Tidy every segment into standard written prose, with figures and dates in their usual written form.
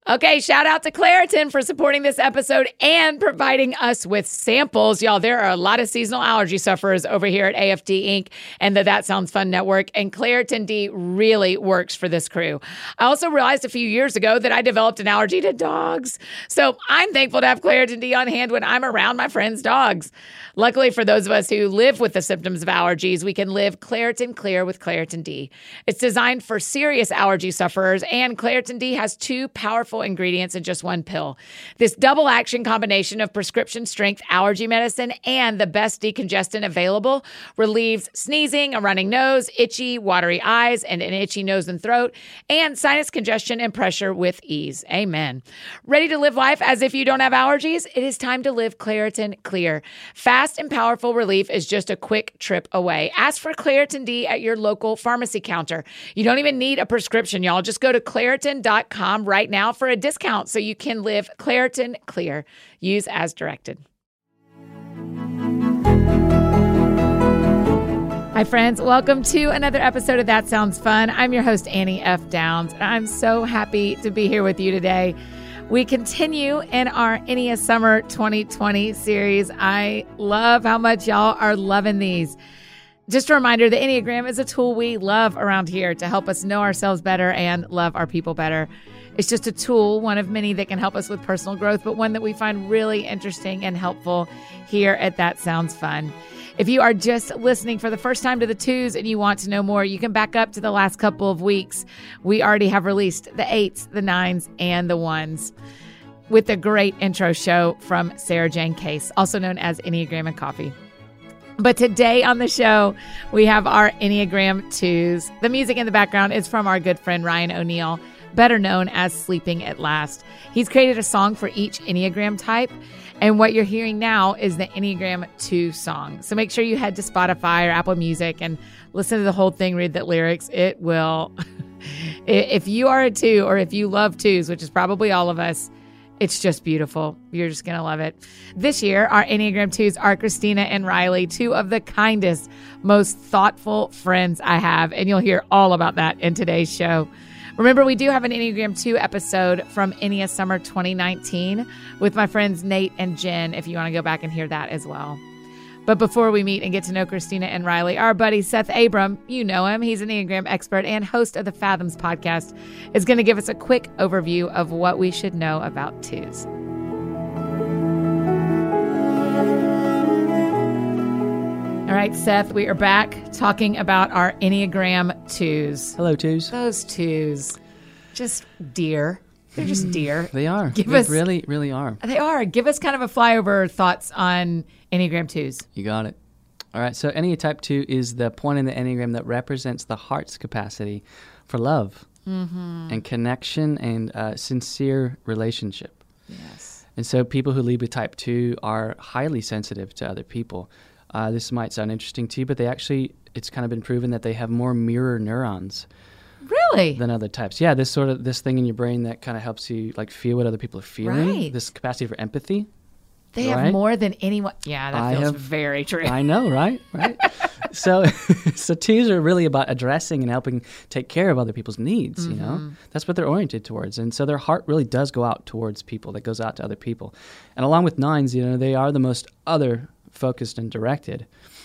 Okay, shout out to Claritin for supporting this episode and providing us with samples. Y'all, there are a lot of seasonal allergy sufferers over here at AFD Inc. and the That Sounds Fun Network, and Claritin D really works for this crew. I also realized a few years ago that I developed an allergy to dogs. So I'm thankful to have Claritin D on hand when I'm around my friends' dogs. Luckily for those of us who live with the symptoms of allergies, we can live Claritin Clear with Claritin D. It's designed for serious allergy sufferers, and Claritin D has 2 powerful ingredients in just 1 pill. This double action combination of prescription strength allergy medicine and the best decongestant available relieves sneezing, a running nose, itchy, watery eyes, and an itchy nose and throat, and sinus congestion and pressure with ease. Amen. Ready to live life as if you don't have allergies? It is time to live Claritin Clear. Fast and powerful relief is just a quick trip away. Ask for Claritin D at your local pharmacy counter. You don't even need a prescription, y'all. Just go to Claritin.com right now for a discount so you can live Claritin Clear. Use as directed. Hi, friends. Welcome to another episode of That Sounds Fun. I'm your host, Annie F. Downs, and I'm so happy to be here with you today. We continue in our Enneagram Summer 2020 series. I love how much y'all are loving these. Just a reminder, the Enneagram is a tool we love around here to help us know ourselves better and love our people better. It's just a tool, one of many that can help us with personal growth, but one that we find really interesting and helpful here at That Sounds Fun. If you are just listening for the first time to the 2s and you want to know more, you can back up to the last couple of weeks. We already have released the 8s, the 9s, and the 1s with a great intro show from Sarah Jane Case, also known as Enneagram and Coffee. But today on the show, we have our Enneagram 2s. The music in the background is from our good friend Ryan O'Neill, better known as Sleeping at Last. He's created a song for each Enneagram type, and what you're hearing now is the Enneagram 2 song. So make sure you head to Spotify or Apple Music and listen to the whole thing, read the lyrics. It will, if you are a 2 or if you love 2s, which is probably all of us, it's just beautiful. You're just going to love it. This year, our Enneagram 2s are Christina and Riley, 2 of the kindest, most thoughtful friends I have, and you'll hear all about that in today's show. Remember, we do have an Enneagram 2 episode from Enneagram Summer 2019 with my friends Nate and Jen, if you want to go back and hear that as well. But before we meet and get to know Christina and Riley, our buddy Seth Abram, you know him, he's an Enneagram expert and host of the Fathoms podcast, is going to give us a quick overview of what we should know about 2s. All right, Seth, we are back talking about our Enneagram 2s. Hello, 2s. Those 2s, just dear. They're just dear. They are. They really, really are. They are. Give us kind of a flyover thoughts on Enneagram 2s. You got it. All right, so Enneatype 2 is the point in the Enneagram that represents the heart's capacity for love and connection and sincere relationship. Yes. And so people who lead with Type 2 are highly sensitive to other people. This might sound interesting to you, but it's kind of been proven that they have more mirror neurons. Really? Than other types. Yeah, this thing in your brain that kind of helps you like feel what other people are feeling. Right. This capacity for empathy. They have more than anyone. Yeah, that feels very true. I know, right? Right. So 2s are really about addressing and helping take care of other people's needs, you know? That's what they're oriented towards. And so their heart really does go out towards people, that goes out to other people. And along with 9s, you know, they are the most other focused and directed.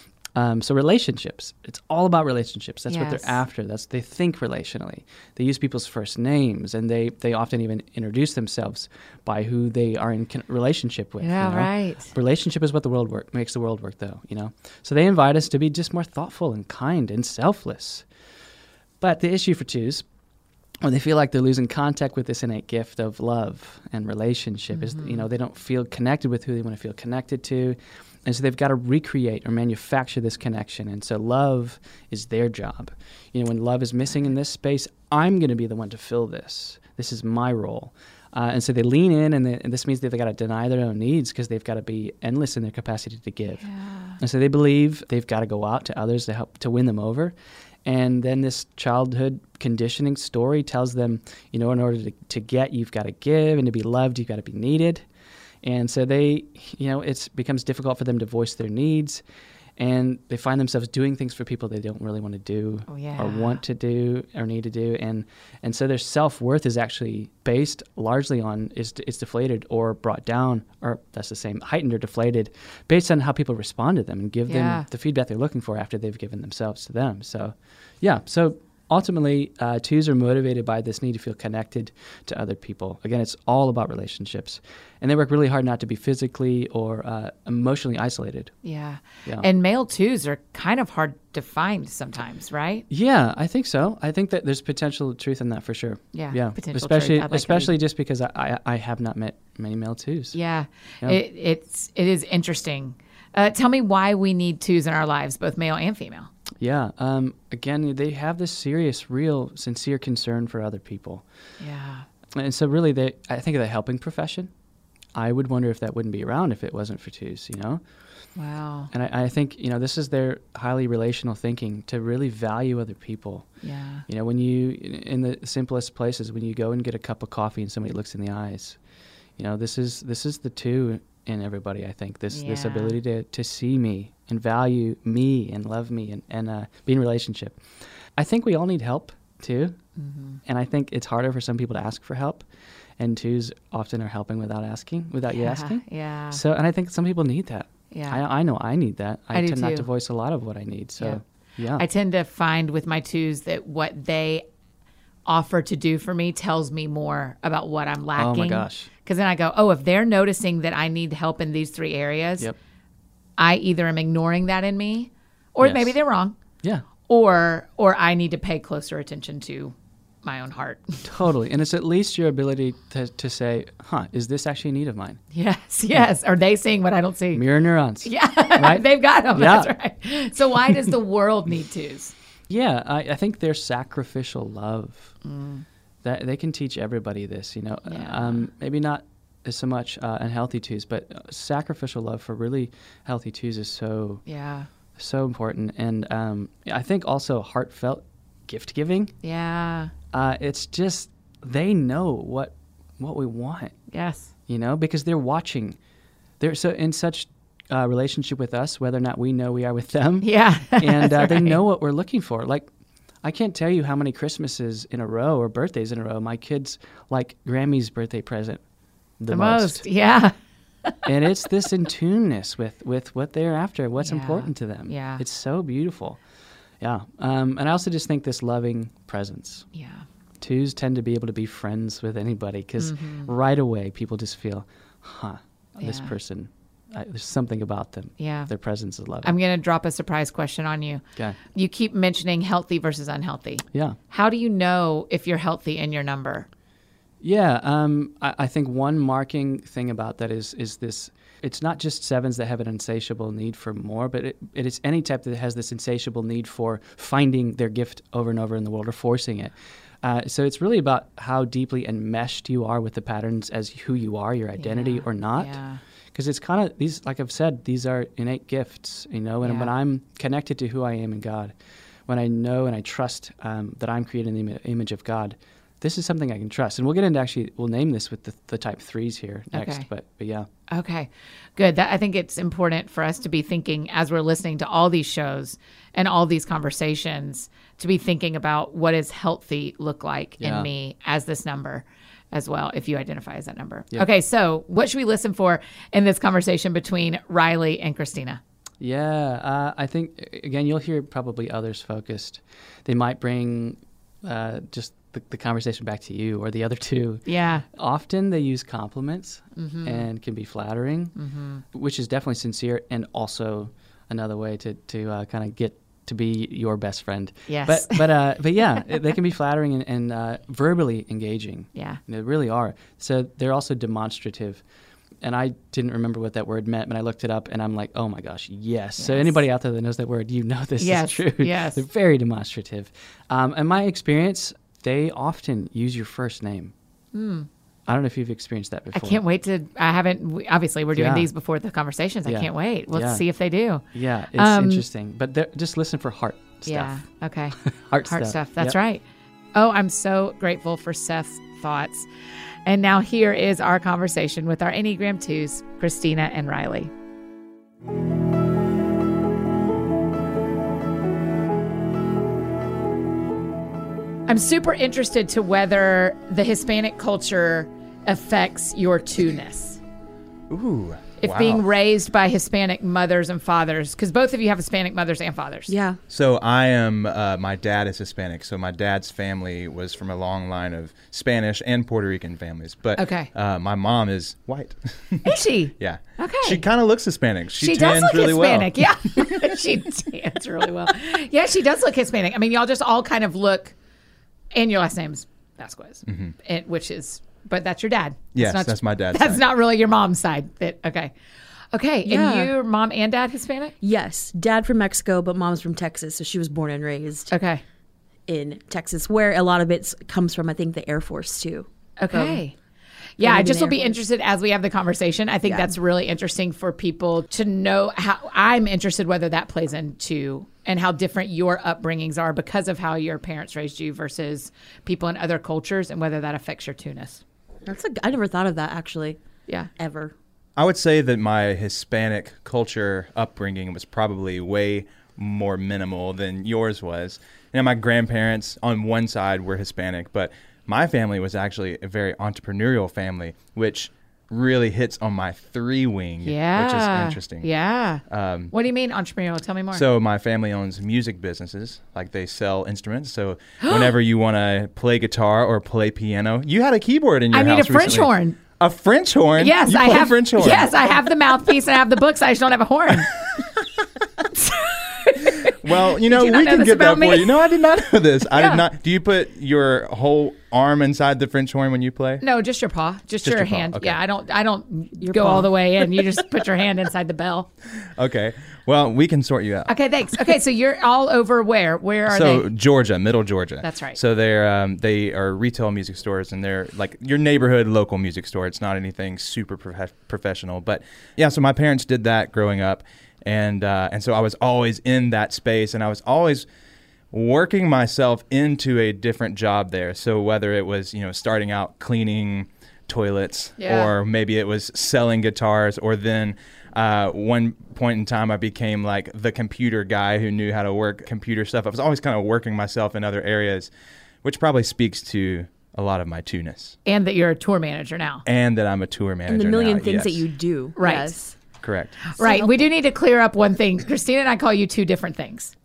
So relationships, it's all about relationships. That's what they're after. They think relationally. They use people's first names, and they often even introduce themselves by who they are in relationship with. Yeah, you know? right. Relationship is what makes the world work, though, you know. So they invite us to be just more thoughtful and kind and selfless. But the issue for 2s, when they feel like they're losing contact with this innate gift of love and relationship, is, you know, they don't feel connected with who they want to feel connected to. And so they've got to recreate or manufacture this connection. And so love is their job. You know, when love is missing in this space, I'm going to be the one to fill this. This is my role. And so they lean in, and this means that they've got to deny their own needs because they've got to be endless in their capacity to give. Yeah. And so they believe they've got to go out to others to help to win them over. And then this childhood conditioning story tells them, you know, in order to get, you've got to give, and to be loved, you've got to be needed. And so it becomes difficult for them to voice their needs. and they find themselves doing things for people they don't really want to do or want to do or need to do. And so their self-worth is actually based largely on, is deflated or brought down, or that's the same, heightened or deflated, based on how people respond to them and give them the feedback they're looking for after they've given themselves to them. So, so ultimately, twos are motivated by this need to feel connected to other people. Again, it's all about relationships. And they work really hard not to be physically or emotionally isolated. Yeah. And male twos are kind of hard to find sometimes, right? Yeah, I think so. I think that there's potential truth in that for sure. Yeah. Especially just because I have not met many male twos. Yeah. It is interesting. Tell me why we need twos in our lives, both male and female. Yeah. Again, they have this serious, real, sincere concern for other people. Yeah. And so really, I think of the helping profession. I would wonder if that wouldn't be around if it wasn't for twos, Wow. And I think, this is their highly relational thinking, to really value other people. Yeah. When you, in the simplest places, when you go and get a cup of coffee and somebody looks in the eyes, this is the two in everybody, I think. This ability to see me and value me and love me and be in relationship. I think we all need help too. Mm-hmm. And I think it's harder for some people to ask for help. And twos often are helping without you asking. Yeah. So, and I think some people need that. Yeah. I know I need that. I tend not to voice a lot of what I need. So, yeah. I tend to find with my twos that what they offer to do for me tells me more about what I'm lacking. Oh my gosh. Because then I go, if they're noticing that I need help in these 3 areas, I either am ignoring that in me, or maybe they're wrong. Yeah. Or I need to pay closer attention to my own heart. Totally. And it's at least your ability to say, is this actually a need of mine? Yes. Are they seeing what I don't see? Mirror neurons. Yeah. Right? They've got them. Yeah. That's right. So why does the world need twos? Yeah. I think their sacrificial love, that they can teach everybody this, maybe not so much unhealthy twos, but sacrificial love for really healthy twos is so important. And I think also heartfelt gift giving. Yeah. It's just, they know what we want. Yes. Because they're watching. They're so in such relationship with us, whether or not we know we are with them. Yeah. And they know what we're looking for. Like, I can't tell you how many Christmases in a row or birthdays in a row my kids like Grammy's birthday present the most. Yeah. And it's this in tuneness with what they're after, what's important to them. Yeah. It's so beautiful. Yeah. And I also just think this loving presence. Yeah. Twos tend to be able to be friends with anybody because right away people just feel, this person, there's something about them. Yeah. Their presence is loving. I'm going to drop a surprise question on you. Okay. You keep mentioning healthy versus unhealthy. Yeah. How do you know if you're healthy in your number? Yeah. I think one marking thing about that is this. It's not just sevens that have an insatiable need for more, but it is any type that has this insatiable need for finding their gift over and over in the world or forcing it. So it's really about how deeply enmeshed you are with the patterns as who you are, your identity or not. Yeah. Because it's kind of these, like I've said, these are innate gifts, and when I'm connected to who I am in God, when I know and I trust that I'm created in the image of God, this is something I can trust. And we'll get into we'll name this with the type 3s here next, but yeah. Okay, good. I think it's important for us to be thinking as we're listening to all these shows and all these conversations, to be thinking about what does healthy look like in me as this number as well, if you identify as that number. Yeah. Okay, so what should we listen for in this conversation between Riley and Christina? Yeah, I think, again, you'll hear probably others focused. They might bring just the conversation back to you or the other two. Yeah. Often they use compliments and can be flattering, which is definitely sincere and also another way to kind of get to be your best friend. Yes. But yeah, they can be flattering and verbally engaging. Yeah. They really are. So they're also demonstrative. And I didn't remember what that word meant, but I looked it up and I'm like, oh my gosh, yes. So anybody out there that knows that word, this is true. Yes. They're very demonstrative. In my experience, they often use your first name. I don't know if you've experienced that before. I can't wait I haven't, obviously we're doing these before the conversations. I can't wait. Let's see if they do. Yeah, it's interesting. But just listen for heart stuff. Yeah, okay. heart stuff. That's right. Oh, I'm so grateful for Seth's thoughts. And now here is our conversation with our Enneagram 2s, Christina and Riley. I'm super interested to whether the Hispanic culture affects your two-ness. Ooh. If wow. being raised by Hispanic mothers and fathers, because both of you have Hispanic mothers and fathers. Yeah. So I am, my dad is Hispanic, so my dad's family was from a long line of Spanish and Puerto Rican families. But Okay. My mom is white. Is she? Yeah. Okay. She kind of looks Hispanic. She tans does look really Hispanic. well. Yeah. She tans really well. Yeah, she does look Hispanic. I mean, y'all just all kind of look, and your last name's Vasquez, which is, but that's your dad. Yes, not- that's my dad's That's side. not really your mom's side. Okay. Yeah. And your mom and dad Hispanic? Yes. Dad from Mexico, but mom's from Texas. So she was born and raised Okay. in Texas, where a lot of it comes from, I think, the Air Force, too. Okay. Yeah, I living just will there be was- interested as we have the conversation. I think Yeah. that's really interesting for people to know how. I'm interested whether that plays into and how different your upbringings are because of how your parents raised you versus people in other cultures, and whether that affects your two-ness. I never thought of that, actually, Yeah. ever. I would say that my Hispanic culture upbringing was probably way more minimal than yours was. You know, my grandparents on one side were Hispanic, but my family was actually a very entrepreneurial family, which really hits on my three wing, Yeah. which is interesting. Yeah. What do you mean entrepreneurial? Tell me more. So my family owns music businesses, like they sell instruments. So whenever you want to play guitar or play piano, you had a keyboard in your I house need a French recently. horn. A French horn? Yes, You I play have. French horn. Yes, I have the mouthpiece and I have the books. I just don't have a horn. Well, you not we know can this get that about me? for you. No, I did not know this. I Yeah. did not. Do you put your whole arm inside the French horn when you play? No, just your paw, just your your paw, hand. okay. Yeah, I don't Your go paw. all the way in. You just put your hand inside the bell. Okay. Well, we can sort you out. Okay, thanks. Okay, so you're all over where? Where are So they? Georgia, Middle Georgia. That's right. So they are retail music stores, and they're like your neighborhood local music store. It's not anything super professional, but yeah. So my parents did that growing up, and so I was always in that space, and I was always working myself into a different job there. So whether it was starting out cleaning toilets, Yeah. or maybe it was selling guitars, or then one point in time I became like the computer guy who knew how to work computer stuff. I was always kind of working myself in other areas, which probably speaks to a lot of my two-ness. And that you're a tour manager now. And that I'm a tour manager And the million now, things yes. that you do. Right. Yes. Correct. Right. We do need to clear up one thing. Christina and I call you two different things.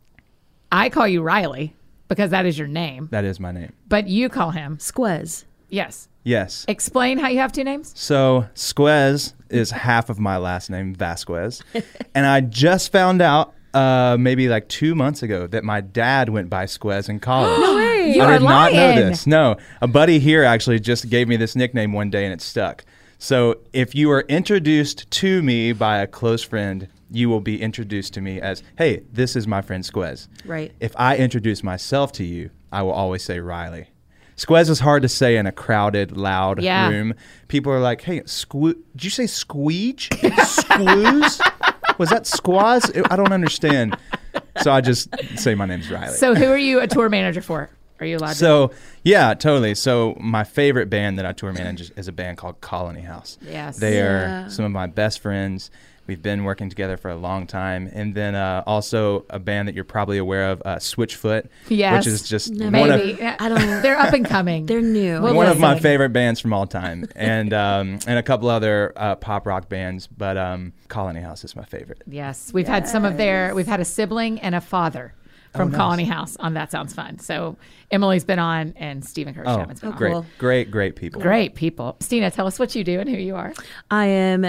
I call you Riley because that is your name, That is my name. but you call him. Squez. Yes. Yes. Explain how you have two names. So Squez is half of my last name, Vasquez. And I just found out maybe like 2 months ago that my dad went by Squez in college. No way. You I are did not know lying. this. No, a buddy here actually just gave me this nickname one day and it stuck. So if you are introduced to me by a close friend, you will be introduced to me as, hey, this is my friend Squez. Right. If I introduce myself to you, I will always say Riley. Squez is hard to say in a crowded, loud Yeah. room. People are like, hey, did you say squeege? Squeeze? Was that squaz? I don't understand. So I just say my name's Riley. So who are you a tour manager for? Are you allowed to? So, yeah, totally. So my favorite band that I tour manage is a band called Colony House. Yes. They Yeah. are some of my best friends. We've been working together for a long time. And then also a band that you're probably aware of, Switchfoot, Yes. which is just No, one of, Maybe. I don't- They're up and coming. They're new. Well, one of my listen. favorite bands from all time. And a couple other pop rock bands. But Colony House is my favorite. Yes. We've had some of their, we've had a sibling and a father from nice. Colony House on That Sounds Fun. So Emily's been on and Stephen Kirschham's been on. great, cool. great people. Great people. Stina, tell us what you do and who you are. I am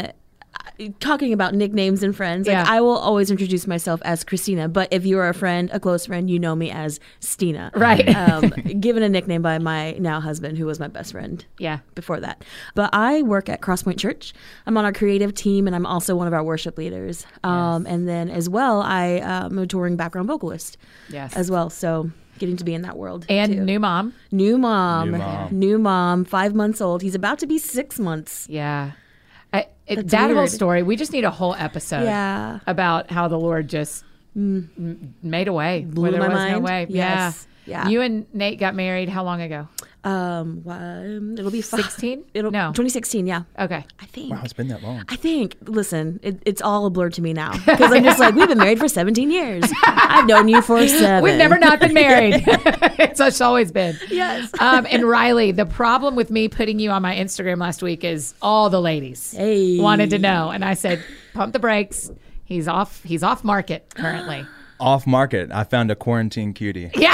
talking about nicknames and friends. Like, Yeah. I will always introduce myself as Christina, but if you're a friend, a close friend, you know me as Stina. Right. Given a nickname by my now husband, who was my best friend Yeah. before that. But I work at Crosspoint Church. I'm on our creative team, and I'm also one of our worship leaders. And then as well, I am a touring background vocalist Yes. as well. So getting to be in that world. And too. new mom. New mom. New mom. New mom, 5 months old. He's about to be 6 months. Yeah. That's That whole weird. story, we just need a whole episode Yeah. about how the Lord just made a way where Blew there my was mind. no way. Yes. Yeah. Yeah. You and Nate got married how long ago? It'll be 16? It'll No. 2016. Yeah. Okay. I think. Wow, it's been that long. I think. Listen, it's all a blur to me now because I'm just like, we've been married for 17 years. I've known you for 7. We've never not been married. It's just always been. Yes. And Riley, the problem with me putting you on my Instagram last week is all the ladies wanted to know. And I said, pump the brakes. He's off market currently. Off market. I found a quarantine cutie. Yeah.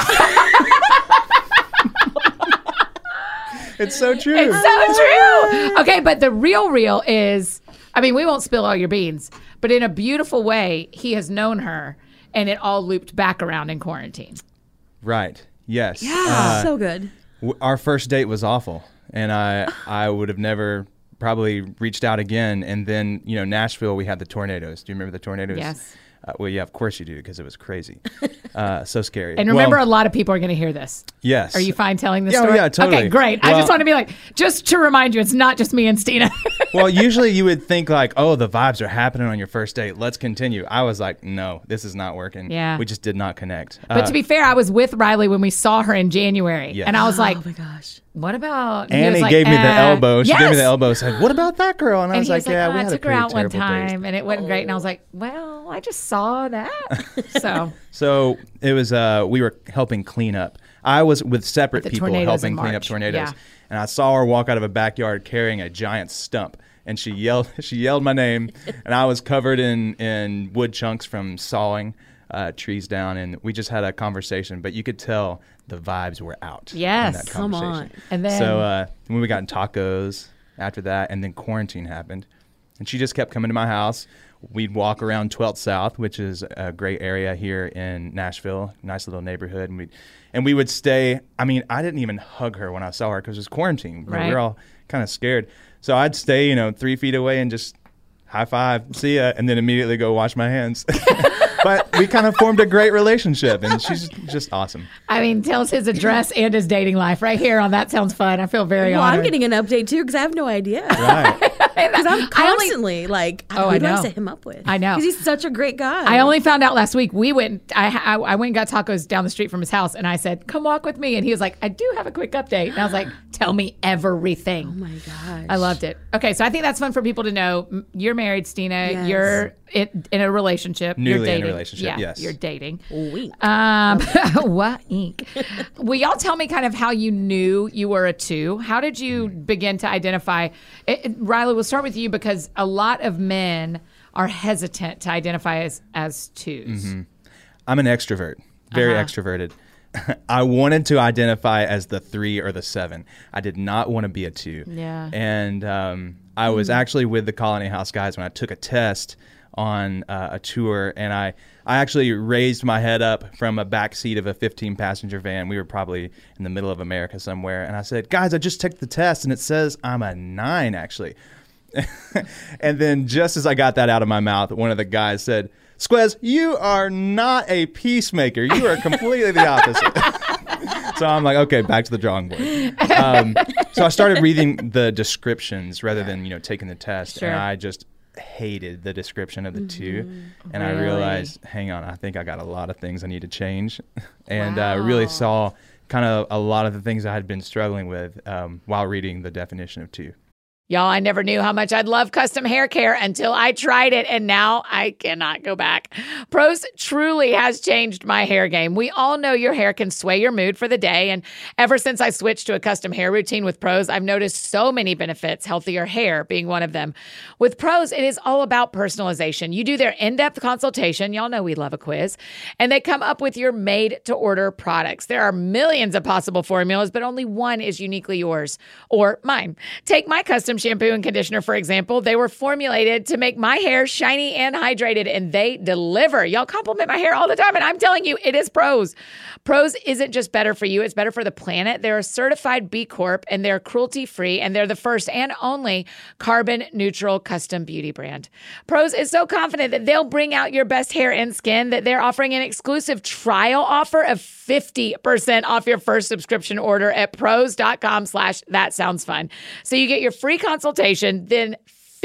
It's so true. It's so true. Okay, but the real is, I mean, we won't spill all your beans, but in a beautiful way, he has known her, and it all looped back around in quarantine. Right. Yes. Yeah. So good. Our first date was awful, and I would have never probably reached out again. And then, Nashville, we had the tornadoes. Do you remember the tornadoes? Yes. Well, yeah, of course you do, because it was crazy. So scary. And remember, a lot of people are going to hear this. Yes. Are you fine telling this Yeah, story? yeah, totally. Okay, great. I just want to be like, just to remind you, it's not just me and Stina. Well, usually you would think like, oh, the vibes are happening on your first date. Let's continue. I was like, no, this is not working. Yeah. We just did not connect. But to be fair, I was with Riley when we saw her in January. Yes. And I was like, Oh my gosh. what about... he was Annie like, gave me the elbow. She gave me yes. the elbow. Said, "What about that girl?" And I And was he like, was like, "Yeah, oh, we I had a took her pretty out one terrible date." time and it wasn't great. And I was like, well, I just saw that. So it was. We were helping clean up. I was with separate The people tornadoes helping in clean up March. tornadoes, Yeah. and I saw her walk out of a backyard carrying a giant stump. And she yelled. She yelled my name, and I was covered in wood chunks from sawing trees down. And we just had a conversation, but you could tell the vibes were out. Yes. in that Come conversation. on. And then... So when we got in tacos after that, and then quarantine happened, and she just kept coming to my house. We'd walk around 12th South, which is a great area here in Nashville, nice little neighborhood, and we would stay. I mean, I didn't even hug her when I saw her because it was quarantine. Right. We were all kind of scared. So I'd stay, 3 feet away and just high five, see ya, and then immediately go wash my hands. But we kind of formed a great relationship, and she's just awesome. I mean, tell us his address and his dating life right here on That Sounds Fun. I feel very Well, honored. I'm getting an update too because I have no idea. Right. Because I'm constantly like, Oh, who I do I know. set him up with? I know. Because he's such a great guy. I only found out last week. I went and got tacos down the street from his house, and I said, "Come walk with me." And he was like, "I do have a quick update." And I was like, "Tell me everything." Oh my gosh. I loved it. Okay, so I think that's fun for people to know. You're married, Stina. Yes. You're in a relationship. You're Newly in a dating. relationship, Yeah, yes. you're dating. Wink. What ink? Will y'all tell me kind of how you knew you were a 2? How did you begin to identify? Riley, we'll start with you because a lot of men are hesitant to identify as 2s. Mm-hmm. I'm an extrovert, very Uh-huh. extroverted. I wanted to identify as the 3 or the 7. I did not want to be a 2. Yeah. And I was actually with the Colony House guys when I took a test on a tour, and I actually raised my head up from a back seat of a 15-passenger van. We were probably in the middle of America somewhere, and I said, "Guys, I just took the test, and it says I'm a 9, actually." And then just as I got that out of my mouth, one of the guys said, "Squez, you are not a peacemaker. You are completely the opposite." So I'm like, okay, back to the drawing board. So I started reading the descriptions rather than, taking the test. Sure. And I just hated the description of the 2. And I Really? realized, hang on, I think I got a lot of things I need to change. And really saw kind of a lot of the things I had been struggling with while reading the definition of 2. Y'all, I never knew how much I'd love custom hair care until I tried it, and now I cannot go back. Prose truly has changed my hair game. We all know your hair can sway your mood for the day, and ever since I switched to a custom hair routine with Prose, I've noticed so many benefits, healthier hair being one of them. With Prose, it is all about personalization. You do their in-depth consultation. Y'all know we love a quiz, and they come up with your made-to-order products. There are millions of possible formulas, but only one is uniquely yours or mine. Take my custom shampoo and conditioner, for example. They were formulated to make my hair shiny and hydrated, and they deliver. Y'all compliment my hair all the time, and I'm telling you, it is Prose. Prose isn't just better for you, it's better for the planet. They're a certified B Corp, and they're cruelty-free, and they're the first and only carbon-neutral custom beauty brand. Prose is so confident that they'll bring out your best hair and skin that they're offering an exclusive trial offer of 50% off your first subscription order at prose.com/thatsoundsfun. So you get your free consultation, then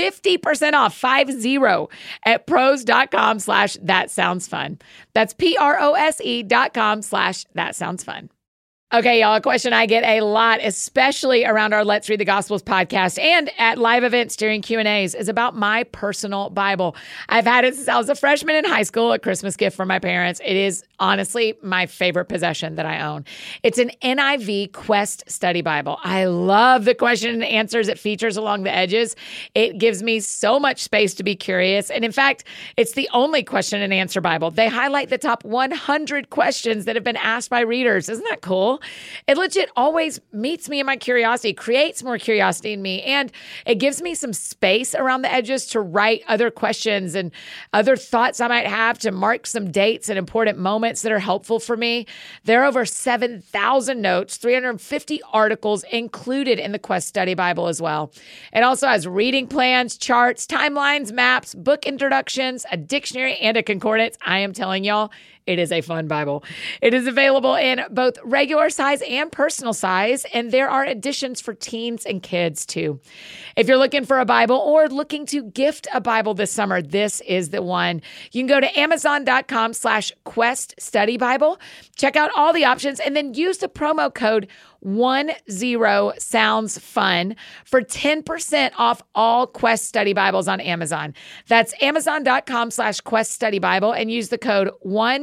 50% off, 50, at pros.com/thatsoundsfun. That's PROSE.com/thatsoundsfun. Okay, y'all, a question I get a lot, especially around our Let's Read the Gospels podcast and at live events during Q&As, is about my personal Bible. I've had it since I was a freshman in high school, a Christmas gift from my parents. It is honestly my favorite possession that I own. It's an NIV Quest Study Bible. I love the question and answers it features along the edges. It gives me so much space to be curious. And in fact, it's the only question and answer Bible. They highlight the top 100 questions that have been asked by readers. Isn't that cool? It legit always meets me in my curiosity, creates more curiosity in me, and it gives me some space around the edges to write other questions and other thoughts I might have, to mark some dates and important moments that are helpful for me. There are over 7,000 notes, 350 articles included in the Quest Study Bible as well. It also has reading plans, charts, timelines, maps, book introductions, a dictionary, and a concordance. I am telling y'all, it is a fun Bible. It is available in both regular size and personal size, and there are editions for teens and kids too. If you're looking for a Bible or looking to gift a Bible this summer, this is the one. You can go to Amazon.com/Quest Study Bible, check out all the options, and then use the promo code 10SoundsFun for 10% off all Quest Study Bibles on Amazon. That's Amazon.com/Quest Study Bible and use the code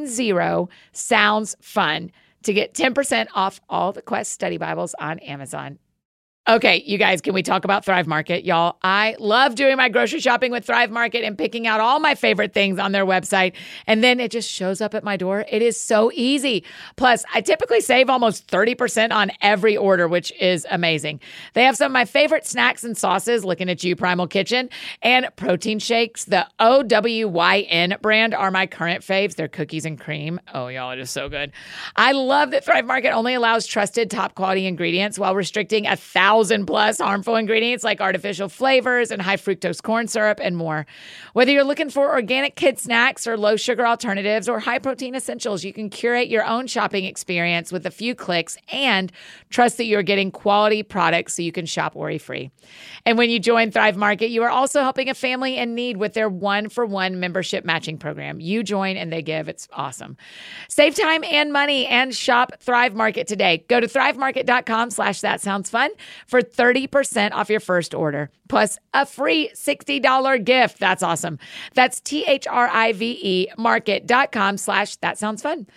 10SoundsFun to get 10% off all the Quest Study Bibles on Amazon. Okay, you guys, can we talk about Thrive Market? Y'all, I love doing my grocery shopping with Thrive Market and picking out all my favorite things on their website, and then it just shows up at my door. It is so easy. Plus, I typically save almost 30% on every order, which is amazing. They have some of my favorite snacks and sauces, looking at you, Primal Kitchen, and protein shakes. The OWYN brand are my current faves. They're cookies and cream. Oh, y'all, it is so good. I love that Thrive Market only allows trusted, top-quality ingredients while restricting 1,000+ harmful ingredients like artificial flavors and high fructose corn syrup and more. Whether you're looking for organic kid snacks or low sugar alternatives or high protein essentials, you can curate your own shopping experience with a few clicks and trust that you're getting quality products so you can shop worry-free. And when you join Thrive Market, you are also helping a family in need with their 1-for-1 membership matching program. You join and they give. It's awesome. Save time and money and shop Thrive Market today. Go to thrivemarket.com/thatsoundsfun for 30% off your first order, plus a free $60 gift. That's awesome. That's THRIVE market.com/thatsoundsfun.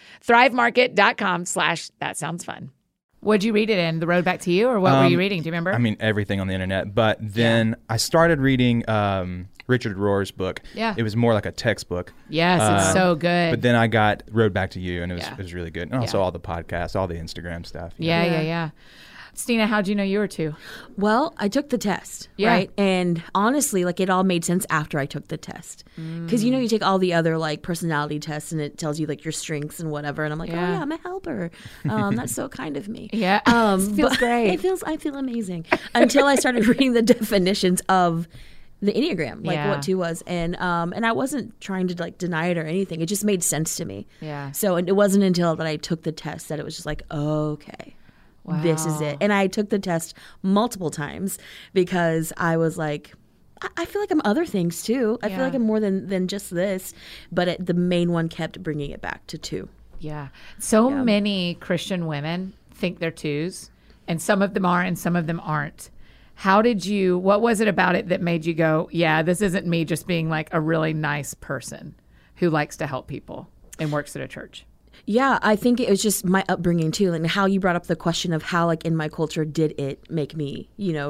Thrivemarket.com/thatsoundsfun. What'd you read it in? The Road Back to You, or what were you reading? Do you remember? I mean, everything on the internet. But then I started reading Richard Rohr's book. Yeah. It was more like a textbook. Yes, it's so good. But then I got Road Back to You, and it was really good. And also all the podcasts, all the Instagram stuff. Yeah. Stina, how'd you know you were 2? Well, I took the test, right? And honestly, like, it all made sense after I took the test. Because, you take all the other, like, personality tests, and it tells you, like, your strengths and whatever. And I'm like, oh, yeah, I'm a helper. That's so kind of me. Yeah. It feels great. I feel amazing. Until I started reading the definitions of the Enneagram, like what 2 was. And I wasn't trying to, like, deny it or anything. It just made sense to me. Yeah. So it wasn't until that I took the test that it was just like, okay. Wow. This is it. And I took the test multiple times because I was like, I feel like I'm other things too. I feel like I'm more than just this. But the main one kept bringing it back to 2. Yeah. So many Christian women think they're 2s, and some of them are and some of them aren't. What was it about it that made you go, yeah, this isn't me just being like a really nice person who likes to help people and works at a church? Yeah, I think it was just my upbringing too, and how you brought up the question of how, like, in my culture, did it make me,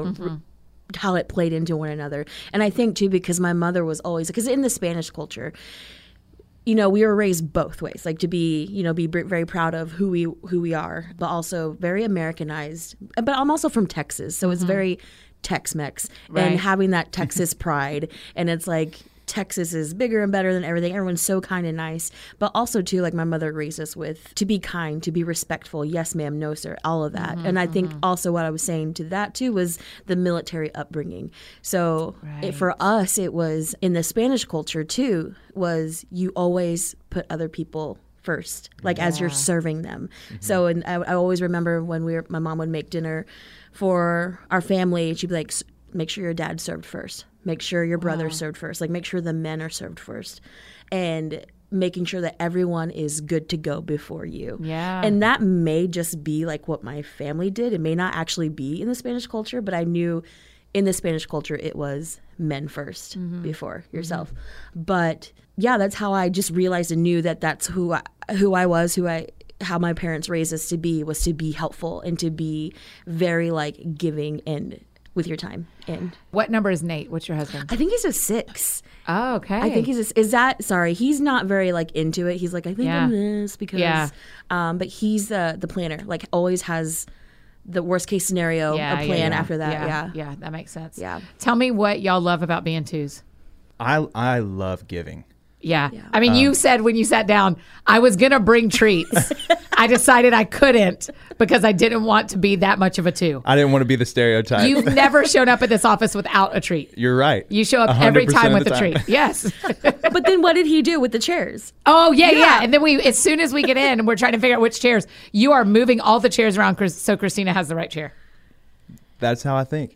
how it played into one another. And I think too, because my mother was always, because in the Spanish culture, we were raised both ways, like to be very proud of who we are, but also very Americanized. But I'm also from Texas, so it's very Tex-Mex, and having that Texas pride, and it's like, Texas is bigger and better than everything. Everyone's so kind and nice. But also, too, like, my mother raised us with to be kind, to be respectful. Yes, ma'am. No, sir. All of that. And I think also what I was saying to that, too, was the military upbringing. So for us, it was in the Spanish culture, too, was you always put other people first, like as you're serving them. So and I always remember when my mom would make dinner for our family, she'd be like, make sure your dad served first. Make sure your brother's served first. Like, make sure the men are served first. And making sure that everyone is good to go before you. Yeah. And that may just be like what my family did. It may not actually be in the Spanish culture, but I knew in the Spanish culture it was men first before yourself. But yeah, that's how I just realized and knew that that's who I was, how my parents raised us to be, was to be helpful and to be very like giving and with your time. And What number is Nate? What's your husband? I think he's a 6. Oh, okay. I think he's not very like into it. He's like, I think I'm this because, but he's the planner, like always has the worst case scenario, a plan after that. Yeah, that makes sense. Yeah. Tell me what y'all love about being twos. I love giving. Yeah. I mean, you said when you sat down, I was going to bring treats. I decided I couldn't because I didn't want to be that much of a 2. I didn't want to be the stereotype. You've never shown up at this office without a treat. You're right. You show up every 100% time of with the a time. treat. Yes. But then what did he do with the chairs? Oh, yeah. And then as soon as we get in and we're trying to figure out which chairs, you are moving all the chairs around so Christina has the right chair. That's how I think.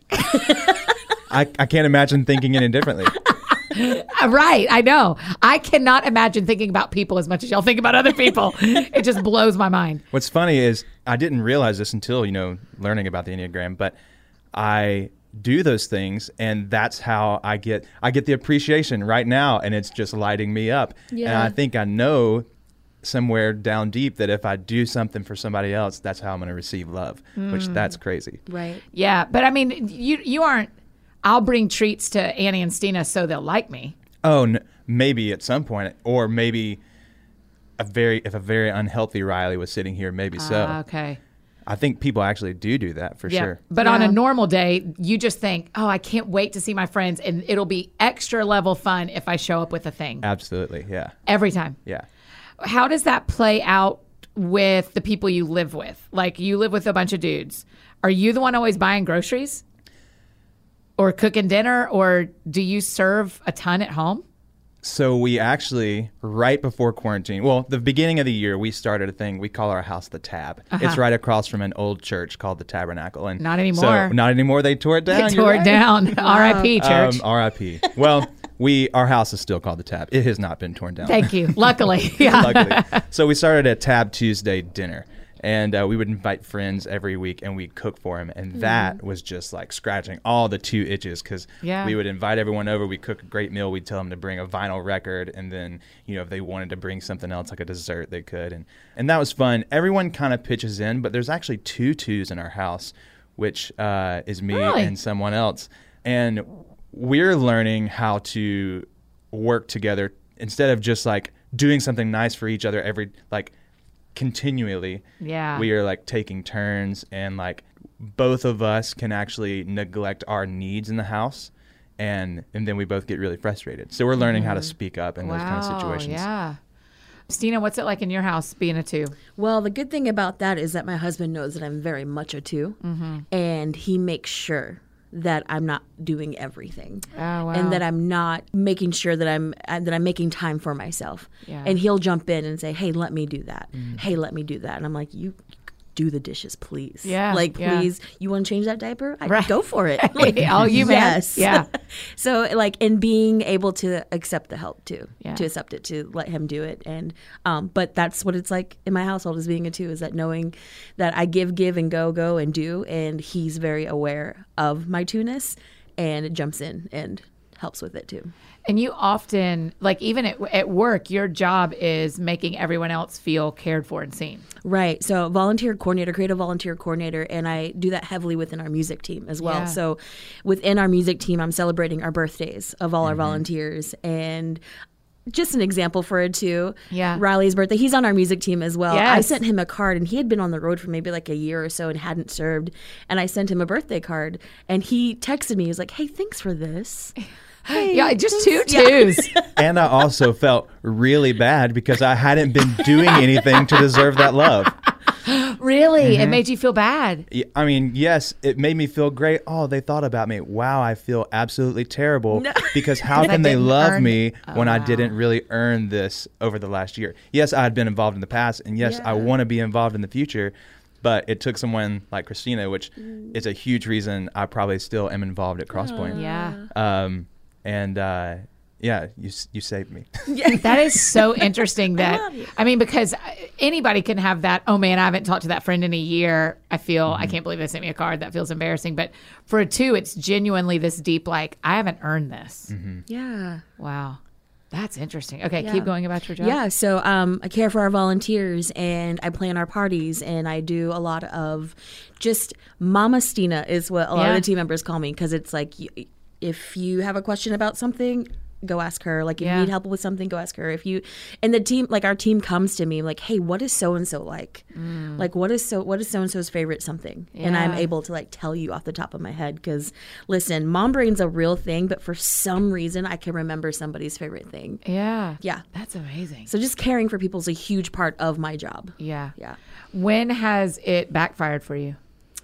I can't imagine thinking any differently. Right. I know. I cannot imagine thinking about people as much as y'all think about other people. It just blows my mind. What's funny is I didn't realize this until, learning about the Enneagram, but I do those things and that's how I get the appreciation right now, and it's just lighting me up. Yeah. And I think I know somewhere down deep that if I do something for somebody else, that's how I'm going to receive love, which that's crazy. Right. Yeah. But I mean, you aren't, I'll bring treats to Annie and Stina so they'll like me. Oh, maybe at some point, or maybe if a very unhealthy Riley was sitting here, maybe so. Okay. I think people actually do that for sure. But on a normal day, you just think, oh, I can't wait to see my friends, and it'll be extra level fun if I show up with a thing. Absolutely, yeah. Every time. Yeah. How does that play out with the people you live with? Like, you live with a bunch of dudes. Are you the one always buying groceries? Or cooking dinner? Or do you serve a ton at home? So we actually, right before quarantine, the beginning of the year, we started a thing. We call our house the Tab. It's right across from an old church called the Tabernacle. And Not anymore. So, not anymore. They tore it down. They tore it down. R.I.P. church. R.I.P. Well, our house is still called the Tab. It has not been torn down. Thank you. Luckily. Yeah. Luckily. So we started a Tab Tuesday dinner. And we would invite friends every week, and we'd cook for them. And that was just like scratching all the 2 itches, because we would invite everyone over. We'd cook a great meal. We'd tell them to bring a vinyl record. And then, if they wanted to bring something else, like a dessert, they could. And that was fun. Everyone kind of pitches in, but there's actually 2 twos in our house, which is me and someone else. And we're learning how to work together instead of just like doing something nice for each other continually. Yeah. We are like taking turns, and like both of us can actually neglect our needs in the house, and then we both get really frustrated. So we're learning how to speak up in those kind of situations. Yeah. Stina, what's it like in your house being a 2? Well, the good thing about that is that my husband knows that I'm very much a 2, and he makes sure that I'm not doing everything. Oh, wow. And that I'm not making sure that I'm making time for myself. Yeah. And he'll jump in and say, "Hey, let me do that. Hey, let me do that." And I'm like, "You do the dishes, please. Yeah, like, yeah. please, you want to change that diaper? Right. Go for it." Like, All you, man. yes. Yeah. So, like, and being able to accept the help too, Yeah. to accept it, to let him do it. And, but that's what it's like in my household, is being a 2, is that knowing that I give and go and do. And he's very aware of my 2-ness and jumps in and helps with it too. And you often, like, even at work, your job is making everyone else feel cared for and seen. Right. So creative volunteer coordinator, and I do that heavily within our music team as well. Yeah. So within our music team, I'm celebrating our birthdays of all our volunteers. And just an example for it too. Yeah. Riley's birthday. He's on our music team as well. Yes. I sent him a card, and he had been on the road for maybe like a year or so and hadn't served. And I sent him a birthday card, and he texted me. He was like, "Hey, thanks for this." Hey, Yeah, just thanks. 2 twos. And I also felt really bad because I hadn't been doing anything to deserve that love. Really? It made you feel bad. I mean, yes, it made me feel great. Oh, they thought about me. Wow, I feel absolutely terrible because how Because I can they didn't love earn me it. when I wow. didn't really earn this over the last year? Yes, I had been involved in the past, and yes, I Yeah. want to be involved in the future, but it took someone like Christina, which is a huge reason I probably still am involved at Crosspoint. Yeah. And yeah, you saved me. That is so interesting that, love you. I mean, because anybody can have that, oh man, I haven't talked to that friend in a year. I feel, I can't believe they sent me a card. That feels embarrassing. But for a 2, it's genuinely this deep, like, I haven't earned this. Yeah. Wow. That's interesting. Okay, Yeah. keep going about your job. Yeah, so I care for our volunteers and I plan our parties and I do a lot of just Mama Stina is what a lot of the team members call me, because it's like if you have a question about something, go ask her. Like if you need help with something, go ask her. If you and the team, like our team comes to me like, hey, what is so and so like? Like what is so and so's favorite something? And I'm able to like tell you off the top of my head, because listen, mom brain's a real thing, but for some reason I can remember somebody's favorite thing. Yeah. Yeah. That's amazing. So just caring for people is a huge part of my job. Yeah. Yeah. When has it backfired for you?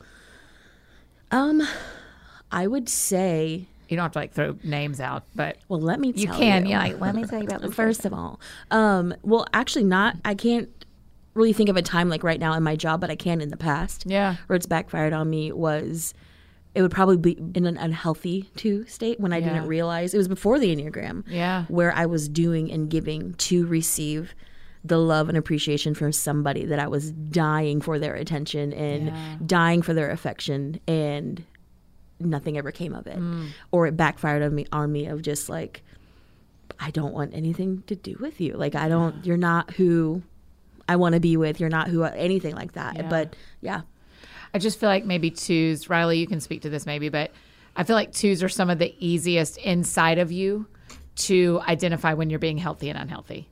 I would say, You don't have to like throw names out, but well, let me you tell can. you. Yeah, like, let me tell you about this. First of all, well, actually not. I can't really think of a time like right now in my job, but I can in the past. Yeah. Where it's backfired on me was, it would probably be in an unhealthy 2 state when I didn't realize. It was before the Enneagram. Yeah. Where I was doing and giving to receive the love and appreciation from somebody that I was dying for their attention and dying for their affection, and nothing ever came of it. Or it backfired on me of just like, I don't want anything to do with you. Like, I don't, you're not who I want to be with. You're not who, anything like that. Yeah. But yeah. I just feel like maybe 2s, Riley, you can speak to this maybe, but I feel like 2s are some of the easiest inside of you to identify when you're being healthy and unhealthy.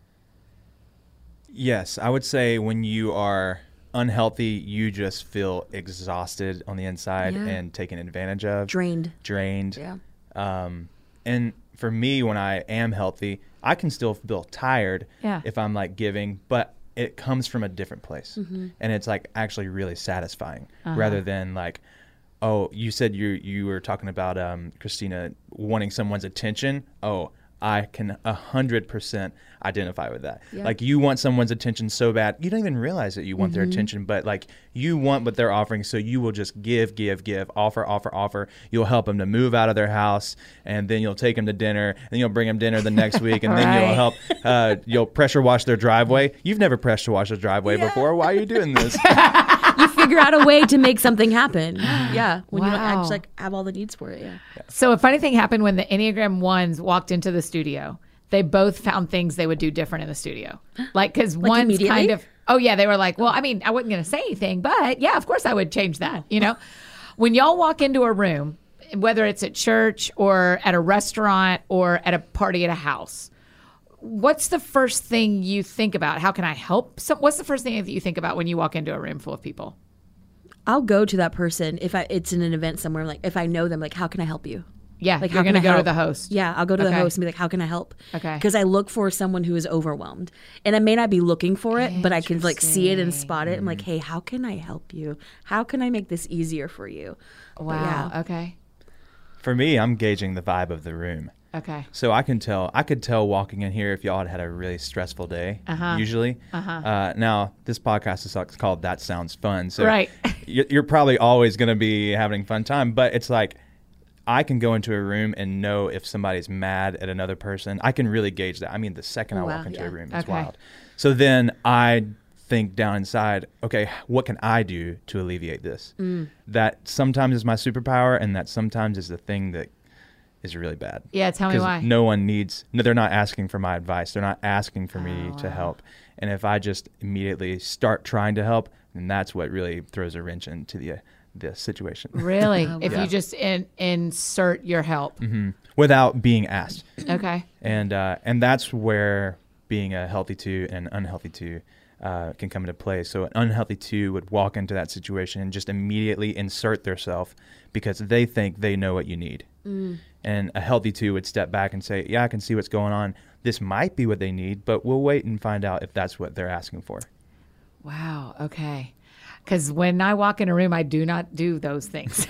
Yes, I would say when you are unhealthy, you just feel exhausted on the inside and taken advantage of. Drained. Yeah. Yeah. And for me, when I am healthy, I can still feel tired if I'm like giving, but it comes from a different place. And it's like actually really satisfying rather than like, oh, you said you were talking about Christina wanting someone's attention. Oh, I can 100% identify with that. Yeah. Like you want someone's attention so bad, you don't even realize that you want their attention, but like you want what they're offering, so you will just give, offer. You'll help them to move out of their house, and then you'll take them to dinner, and then you'll bring them dinner the next week, and then you'll help, you'll pressure wash their driveway. You've never pressure washed a driveway before. Why are you doing this? You figure out a way to make something happen. Yeah. When you don't actually like have all the needs for it. Yeah. So a funny thing happened when the Enneagram 1s walked into the studio. They both found things they would do different in the studio. Like, because one's kind of, they were like, well, I mean, I wasn't going to say anything, but yeah, of course I would change that, you know? When y'all walk into a room, whether it's at church or at a restaurant or at a party at a house, what's the first thing you think about? How can I help? What's the first thing that you think about when you walk into a room full of people? I'll go to that person if it's in an event somewhere. Like if I know them, like how can I help you? Yeah, like you're going to go to the host. Yeah, I'll go to the host and be like, how can I help? Okay. Because I look for someone who is overwhelmed. And I may not be looking for it, but I can like see it and spot it. I'm like, hey, how can I help you? How can I make this easier for you? Wow. Okay. For me, I'm gauging the vibe of the room. Okay. So I could tell walking in here if y'all had a really stressful day, usually. Now, this podcast is called That Sounds Fun. So right. You're probably always going to be having a fun time, but it's like, I can go into a room and know if somebody's mad at another person. I can really gauge that. I mean, the second I walk into a room, it's wild. So then I think down inside, okay, what can I do to alleviate this? That sometimes is my superpower, and that sometimes is the thing that is really bad. Yeah, tell me why. They're not asking for my advice. They're not asking for me to help. And if I just immediately start trying to help, then that's what really throws a wrench into the situation. Really? If you just insert your help. Without being asked. Okay. And that's where being a healthy 2 and unhealthy 2 can come into play. So an unhealthy 2 would walk into that situation and just immediately insert themselves because they think they know what you need. And a healthy 2 would step back and say, yeah, I can see what's going on. This might be what they need, but we'll wait and find out if that's what they're asking for. Wow. Okay. Because when I walk in a room, I do not do those things.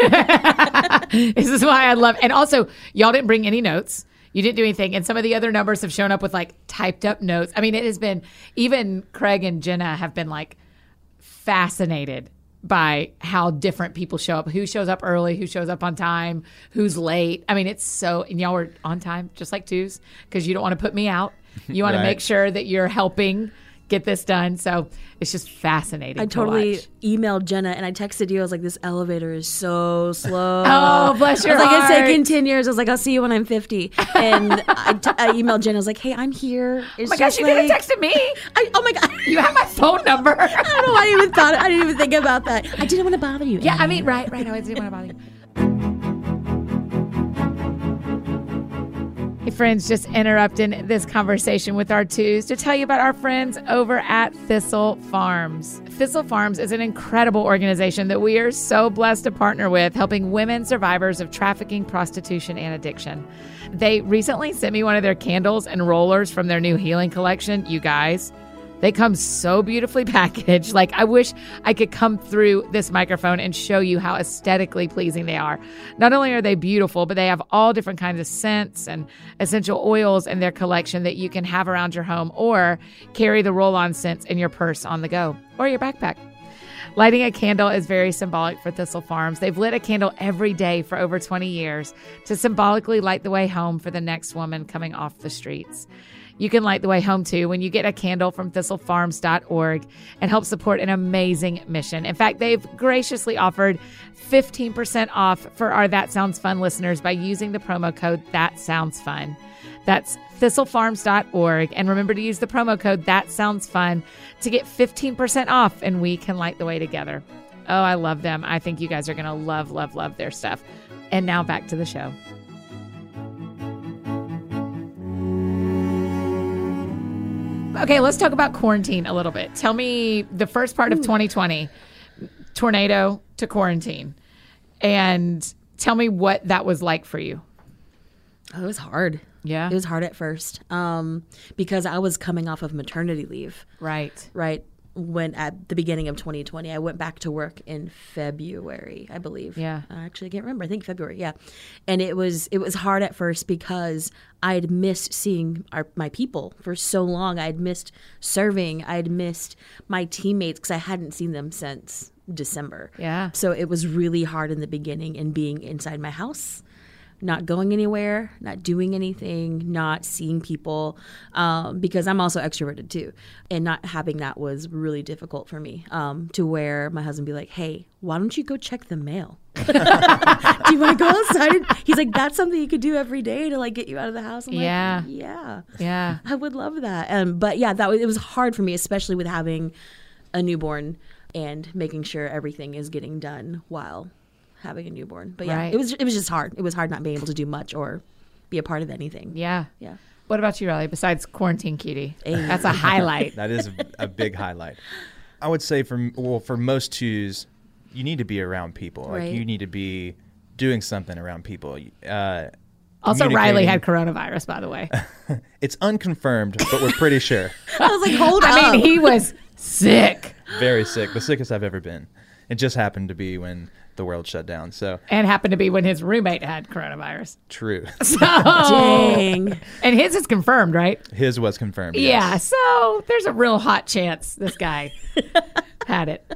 This is why I love, and also y'all didn't bring any notes. You didn't do anything. And some of the other numbers have shown up with like typed up notes. I mean, it has been, even Craig and Jenna have been like fascinated by how different people show up. Who shows up early, who shows up on time, who's late. I mean, it's so, and y'all were on time, just like Twos, because you don't want to put me out. You want to make sure that you're helping get this done. So it's just fascinating. I to totally watch. emailed Jenna and I texted you. I was like, this elevator is so slow. Oh, bless your I was like, heart. it's taking 10 years. I was like, I'll see you when I'm 50. And I emailed Jenna. I was like, hey, I'm here. It's Oh my gosh, you could have texted me. oh my God. You have my phone number. I don't know why I didn't even think about that. I didn't want to bother you. Yeah, Annie. I mean, right. I didn't want to bother you. Hey, friends, just interrupting this conversation with our Twos to tell you about our friends over at Thistle Farms. Thistle Farms is an incredible organization that we are so blessed to partner with, helping women survivors of trafficking, prostitution, and addiction. They recently sent me one of their candles and rollers from their new healing collection. You guys, they come so beautifully packaged. Like, I wish I could come through this microphone and show you how aesthetically pleasing they are. Not only are they beautiful, but they have all different kinds of scents and essential oils in their collection that you can have around your home or carry the roll-on scents in your purse on the go or your backpack. Lighting a candle is very symbolic for Thistle Farms. They've lit a candle every day for over 20 years to symbolically light the way home for the next woman coming off the streets. You can light the way home too when you get a candle from thistlefarms.org and help support an amazing mission. In fact, they've graciously offered 15% off for our That Sounds Fun listeners by using the promo code That Sounds Fun. That's thistlefarms.org. And remember to use the promo code That Sounds Fun to get 15% off, and we can light the way together. Oh, I love them. I think you guys are going to love, love, love their stuff. And now back to the show. Okay, let's talk about quarantine a little bit. Tell me the first part of 2020, tornado to quarantine, and tell me what that was like for you. Oh, it was hard. Yeah. It was hard at first because I was coming off of maternity leave. Right. When at the beginning of 2020, I went back to work in February, I believe. Yeah. I actually can't remember. I think February. Yeah. And it was hard at first because I had missed seeing my people for so long. I had missed serving. I had missed my teammates because I hadn't seen them since December. Yeah. So it was really hard in the beginning and being inside my house, not going anywhere, not doing anything, not seeing people, because I'm also extroverted too. And not having that was really difficult for me, to where my husband would be like, hey, why don't you go check the mail? Do you want to go outside? He's like, that's something you could do every day to like get you out of the house. I'm Yeah. like, Yeah. I would love that. But yeah, it was hard for me, especially with having a newborn and making sure everything is getting done while having a newborn. But yeah, Right. it was just hard. It was hard not being able to do much or be a part of anything. Yeah. Yeah. What about you, Riley, besides quarantine cutie? Hey. That's a highlight. That is a big highlight. I would say for most Twos, you need to be around people. Right. Like you need to be doing something around people. Also, Riley communicating. had coronavirus, by the way. It's unconfirmed, but we're pretty sure. I was like, hold up. I mean, he was sick Very sick. The sickest I've ever been. It just happened to be when the world shut down. So and happened to be when his roommate had coronavirus. true. So, Dang. and his is confirmed, right? His was confirmed. Yeah. Yes. So there's a real hot chance this guy had it.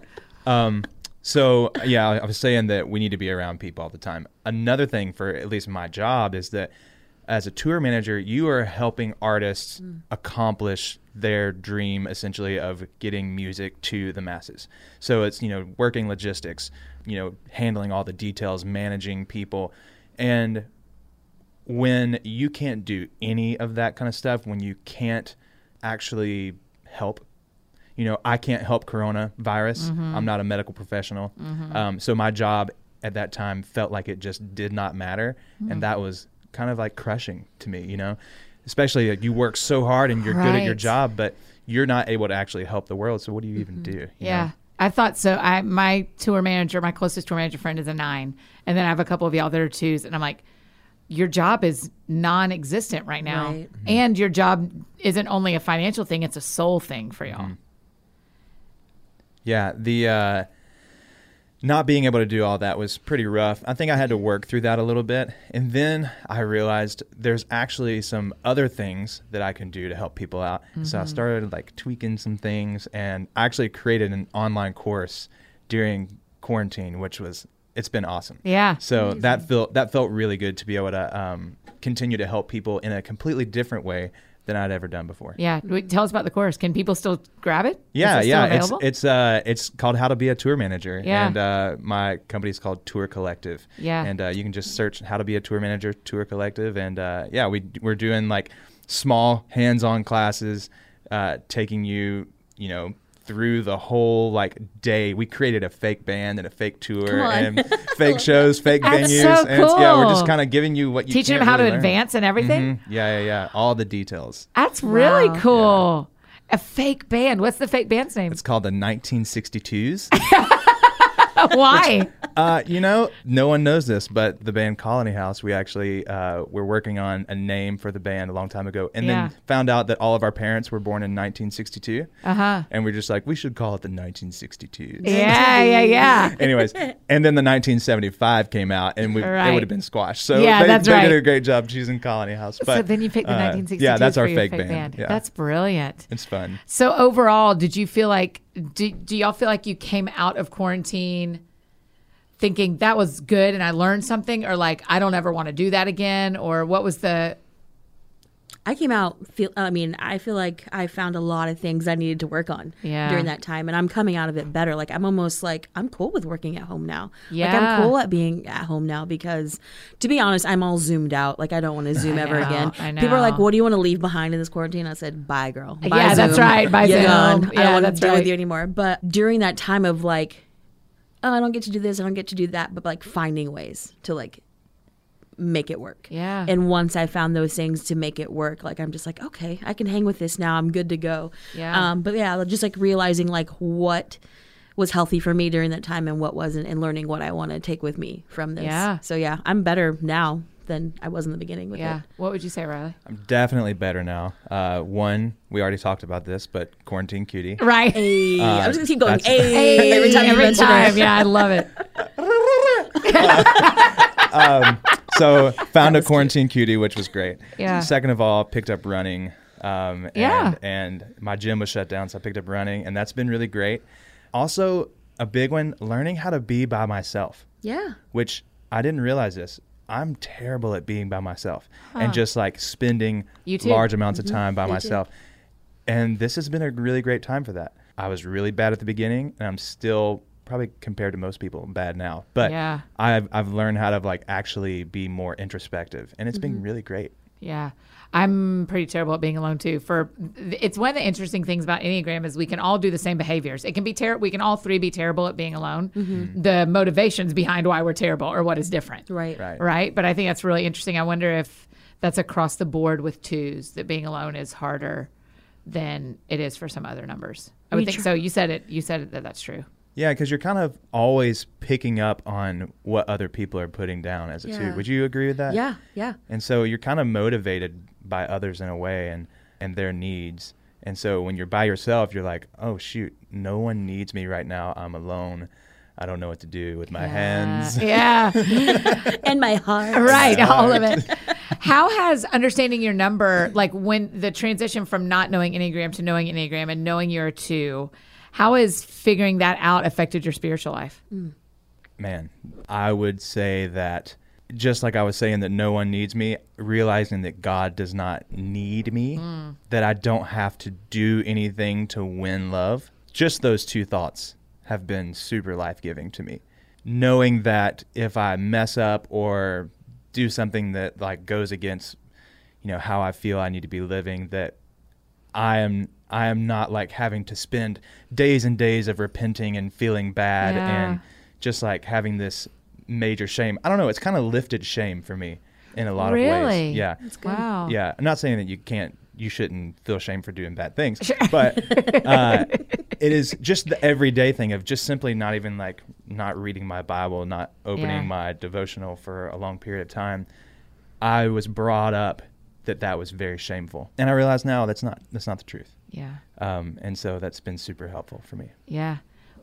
So, yeah, I was saying that we need to be around people all the time. Another thing for at least my job is that as a tour manager, you are helping artists accomplish their dream, essentially, of getting music to the masses. So it's, working logistics, handling all the details, managing people. And when you can't do any of that kind of stuff, when you can't actually help, I can't help coronavirus. I'm not a medical professional. So my job at that time felt like it just did not matter. And that was kind of like crushing to me, especially like you work so hard and you're good at your Right. job, but you're not able to actually help the world. So what do you even do? you Yeah. know? I thought so. My tour manager, my closest tour manager friend is a 9. And then I have a couple of y'all that are 2s. And I'm like, your job is non-existent right now. Right. And your job isn't only a financial thing, it's a soul thing for y'all. Yeah, the not being able to do all that was pretty rough. I think I had to work through that a little bit. And then I realized there's actually some other things that I can do to help people out. So I started like tweaking some things, and I actually created an online course during quarantine, it's been awesome. Yeah. So that felt really good to be able to continue to help people in a completely different way than I'd ever done before. Yeah. Tell us about the course. Can people still grab it? Yeah, Is it still available? It's called How to Be a Tour Manager. Yeah. And my company is called Tour Collective. Yeah. And you can just search How to Be a Tour Manager, Tour Collective. And we're doing like small hands-on classes, taking you through the whole like day. We created a fake band and a fake tour and fake shows, fake That's venues. so And we're just kind of giving you what you teaching can't them how really to learn. advance and everything. Yeah. All the details. That's really Wow. cool. A fake band. What's the fake band's name? It's called the 1962s. Why? No one knows this, but the band Colony House, we actually were working on a name for the band a long time ago, and Yeah. then found out that all of our parents were born in 1962, Uh-huh. and we're just like, we should call it the 1962s. Yeah. Anyways, and then the 1975 came out, and it Right. would have been squashed. So Yeah, that's they right. did a great job choosing Colony House. But So then you picked the 1962. Yeah, that's for our your fake band. Yeah. That's brilliant. It's fun. So overall, did you feel like, do y'all feel like you came out of quarantine thinking that was good and I learned something, or like, I don't ever want to do that again? Or what was the, I came out, I feel like I found a lot of things I needed to work on Yeah. during that time. And I'm coming out of it better. Like, I'm almost like, I'm cool with working at home now. Like, Yeah. I'm cool at being at home now because, to be honest, I'm all zoomed out. Like, I don't want to Zoom ever know, again. I People are like, know. what do you want to leave behind in this quarantine? I said, bye, girl. Bye, Yeah, that's Zoom. right. Bye, You're Zoom. gone. I Yeah, don't want that's to deal right. with you anymore. But during that time of like, oh, I don't get to do this, I don't get to do that, but like finding ways to like make it work. Yeah. And once I found those things to make it work, like I'm just like, okay, I can hang with this now. I'm good to go. Yeah. But yeah, just like realizing like what was healthy for me during that time and what wasn't, and learning what I want to take with me from this. Yeah. So yeah, I'm better now than I was in the beginning with yeah. it. What would you say, Riley? I'm definitely better now. One, we already talked about this, but quarantine cutie. Right. Hey, I'm just gonna keep going. that's- Hey, every time you mention it. Yeah, I love it. So found a quarantine cutie, which was great. Yeah. Second of all, picked up running. Yeah. And my gym was shut down, so I picked up running, and that's been really great. Also, a big one, learning how to be by myself, Yeah. which I didn't realize this. I'm terrible at being by myself and just like spending You too. large amounts of time by Me too. myself. And this has been a really great time for that. I was really bad at the beginning, and I'm still probably, compared to most people, bad now. But Yeah. I've learned how to like actually be more introspective, and it's been really great. Yeah. I'm pretty terrible at being alone too. It's one of the interesting things about Enneagram is we can all do the same behaviors. It can be we can all three be terrible at being alone. The motivations behind why we're terrible or what is different. Right. Right. But I think that's really interesting. I wonder if that's across the board with twos, that being alone is harder than it is for some other numbers. I would think so. You said it that that's true. Yeah, because you're kind of always picking up on what other people are putting down as a two. Yeah. Would you agree with that? Yeah. Yeah. And so you're kind of motivated by others in a way, and their needs. And so when you're by yourself, you're like, oh, shoot, no one needs me right now. I'm alone. I don't know what to do with my hands. Yeah. And my heart. Right, all of it. How has understanding your number, like when the transition from not knowing Enneagram to knowing Enneagram and knowing you're a two, how has figuring that out affected your spiritual life? Man, I would say that just like I was saying that no one needs me, realizing that God does not need me, that I don't have to do anything to win love. Just those two thoughts have been super life-giving to me. Knowing that if I mess up or do something that like goes against, how I feel I need to be living, that I am not like having to spend days and days of repenting and feeling bad and just like having this major shame. I don't know. It's kind of lifted shame for me in a lot of ways. Yeah. Wow. Yeah. I'm not saying that you shouldn't feel shame for doing bad things, but it is just the everyday thing of just simply not even like not reading my Bible, not opening my devotional for a long period of time. I was brought up that was very shameful. And I realize now that's not the truth. Yeah. And so that's been super helpful for me. Yeah.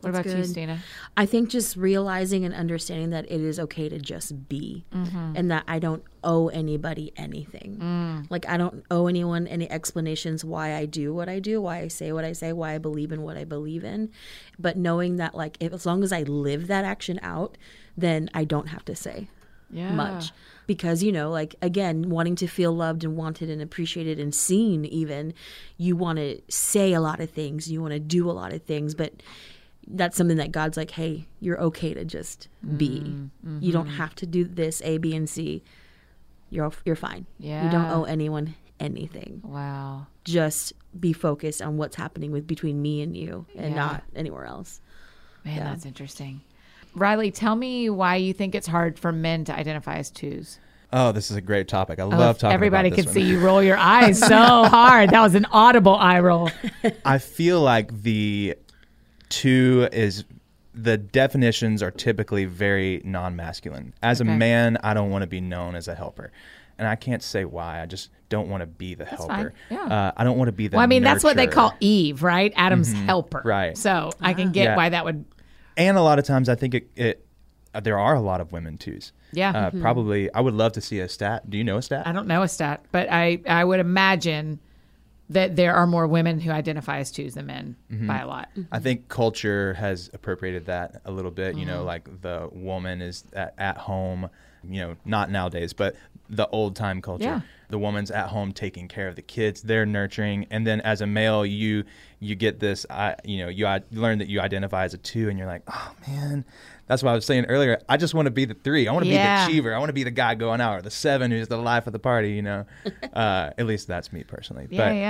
What about you, good. Stina? I think just realizing and understanding that it is okay to just be, and that I don't owe anybody anything. Like, I don't owe anyone any explanations why I do what I do, why I say what I say, why I believe in what I believe in. But knowing that, like, as long as I live that action out, then I don't have to say much. Because, you know, like, again, wanting to feel loved and wanted and appreciated and seen, even, you want to say a lot of things, you want to do a lot of things, but that's something that God's like, hey, you're okay to just be. You don't have to do this A, B, and C. You're fine. Yeah. You don't owe anyone anything. Wow. Just be focused on what's happening between me and you, and not anywhere else. Man, that's interesting. Riley, tell me why you think it's hard for men to identify as twos. Oh, this is a great topic. I love talking everybody about this could one. see you roll your eyes so hard. That was an audible eye roll. I feel like the two is, the definitions are typically very non-masculine. As a man, I don't want to be known as a helper. And I can't say why. I just don't want to be the helper. Fine. Yeah. I don't want to be the Well, I mean, that's what they nurturer. call Eve, right? Adam's helper. Right. So I can get why that would. And a lot of times I think there are a lot of women twos. Yeah. Probably, I would love to see a stat. Do you know a stat? I don't know a stat, but I would imagine that there are more women who identify as twos than men by a lot. I think culture has appropriated that a little bit. You know, like the woman is at home, you know, not nowadays, but the old time culture. Yeah. The woman's at home taking care of the kids, they're nurturing. And then as a male, you get this, you learn that you identify as a two, and you're like, oh man, that's what I was saying earlier. I just want to be the three. I want to be the achiever. I want to be the guy going out, or the seven who's the life of the party, you know. At least that's me personally.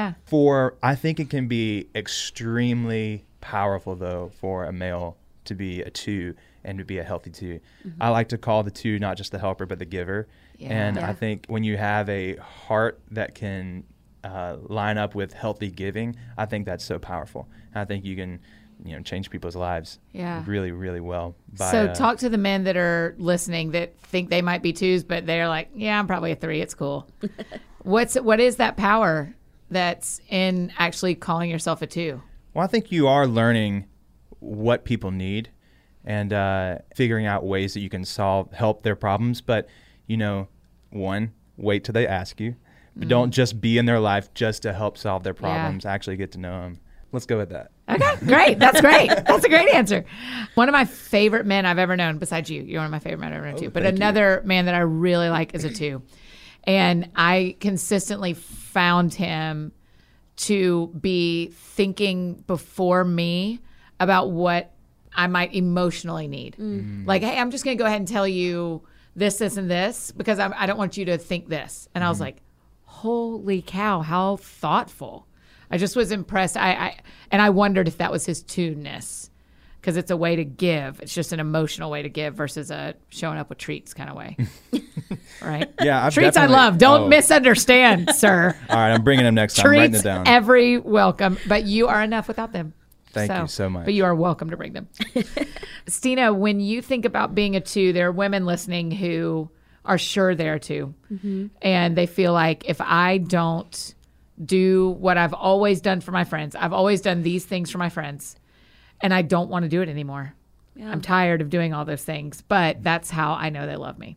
I think it can be extremely powerful though for a male to be a two and to be a healthy two. I like to call the two not just the helper but the giver. And I think when you have a heart that can line up with healthy giving, I think that's so powerful. And I think you can, change people's lives really, really well. So talk to the men that are listening that think they might be twos, but they're like, yeah, I'm probably a three. It's cool. What is that power that's in actually calling yourself a two? Well, I think you are learning what people need and figuring out ways that you can help their problems. But, one, wait till they ask you. But don't just be in their life just to help solve their problems. Actually get to know them. Let's go with that. Okay, great. That's great. That's a great answer. One of my favorite men I've ever known, besides you. You're one of my favorite men I've ever known too. But another man that I really like is a two. And I consistently found him to be thinking before me about what I might emotionally need. Like, hey, I'm just going to go ahead and tell you this, and this, because I don't want you to think this. And I was like, holy cow, how thoughtful. I just was impressed. And I wondered if that was his two-ness, because it's a way to give. It's just an emotional way to give versus a showing up with treats kind of way. Right? Yeah. Treats I love. Don't misunderstand, sir. All right, I'm bringing them next time. I'm writing it down. Every welcome, but you are enough without them. Thank you so much. But you are welcome to bring them. Stina, when you think about being a two, there are women listening who are sure they're a two. And they feel like, if I don't do what I've always done for my friends, I've always done these things for my friends, and I don't want to do it anymore. I'm tired of doing all those things, but that's how I know they love me.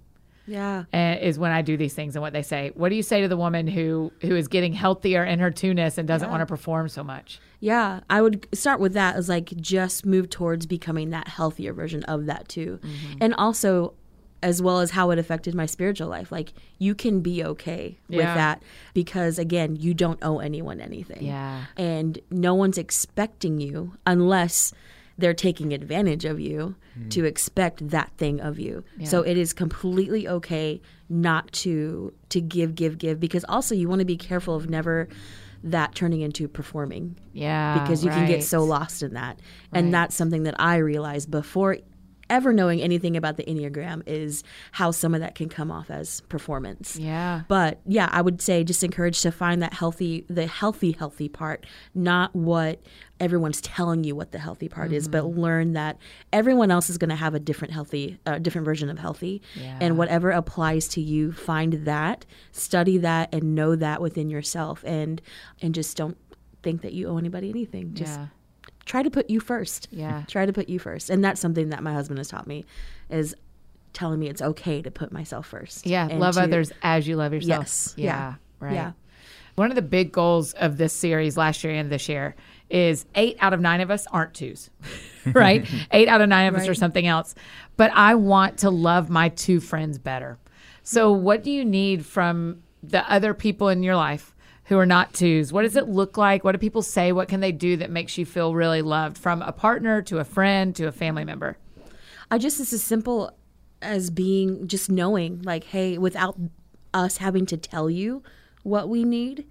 Is when I do these things and what they say. What do you say to the woman who is getting healthier in her two-ness and doesn't want to perform so much? Yeah, I would start with that as like, just move towards becoming that healthier version of that too. And also, as well as how it affected my spiritual life. Like, you can be okay with that, because again, you don't owe anyone anything. And no one's expecting you, unless they're taking advantage of you, to expect that thing of you. So it is completely okay not to give, because also you want to be careful of never that turning into performing. Because you can get so lost in that. And that's something that I realized before ever knowing anything about the Enneagram, is how some of that can come off as performance. But yeah, I would say just encourage to find that healthy part, not what everyone's telling you what the healthy part is, but learn that everyone else is going to have a different version of healthy. And whatever applies to you, find that, study that, and know that within yourself, and just don't think that you owe anybody anything. Just try to put you first. Yeah. Try to put you first. And that's something that my husband has taught me, is telling me it's okay to put myself first. Yeah. And Love to- others as you love yourself. Yes. Yeah. Yeah. Right. Yeah. One of the big goals of this series last year and this year is 8 out of 9 of us aren't 2s, right? 8 out of 9 of us are Right. something else. But I want to love my 2 friends better. So what do you need from the other people in your life who are not 2s? What does it look like? What do people say? What can they do that makes you feel really loved, from a partner to a friend to a family member? It's as simple as being, just knowing, like, hey, without us having to tell you what we need,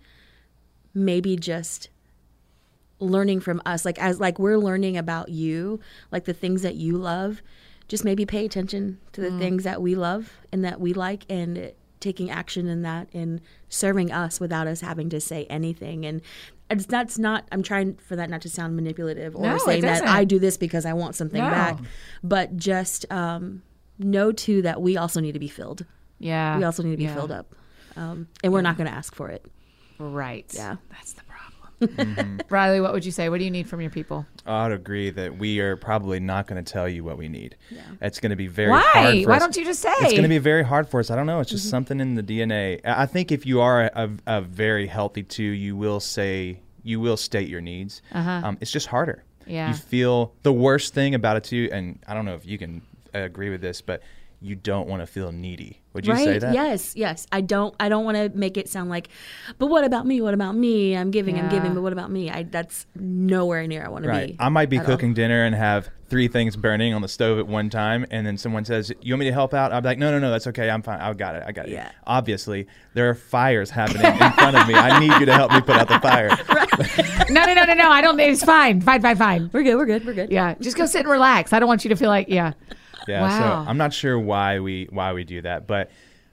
maybe just learning from us, like, as like we're learning about you, like the things that you love, just maybe pay attention to the things that we love and that we like, and taking action in that, and serving us without us having to say anything. And that's not, I'm trying for that not to sound manipulative or No, it saying that doesn't. I do this because I want something No. back, but just know too that we also need to be filled. Yeah. We also need to be filled up. And we're not going to ask for it. Right. Yeah. That's the problem. Riley, what would you say? What do you need from your people? I would agree that we are probably not going to tell you what we need. It's going to be very Why? hard for Why us. don't you just say? It's going to be very hard for us. I don't know. It's just something in the DNA. I think if you are a very healthy 2, you will state your needs. It's just harder. Yeah. You feel the worst thing about a 2, and I don't know if you can agree with this, but you don't want to feel needy. Would you say that? Yes. I don't want to make it sound like, but what about me? What about me? I'm giving, Yeah. but what about me? That's nowhere near I want to Right. be. I might be at cooking all. dinner and have 3 things burning on the stove at one time, and then someone says, "You want me to help out?" I'll be like, "No, that's okay. I'm fine. I got it. Yeah. Obviously, there are fires happening in front of me. I need you to help me put out the fire. No. I don't. It's fine. Fine. We're good. Yeah. Just go sit and relax. I don't want you to feel like, yeah. Yeah. Wow. So I'm not sure why we do that, but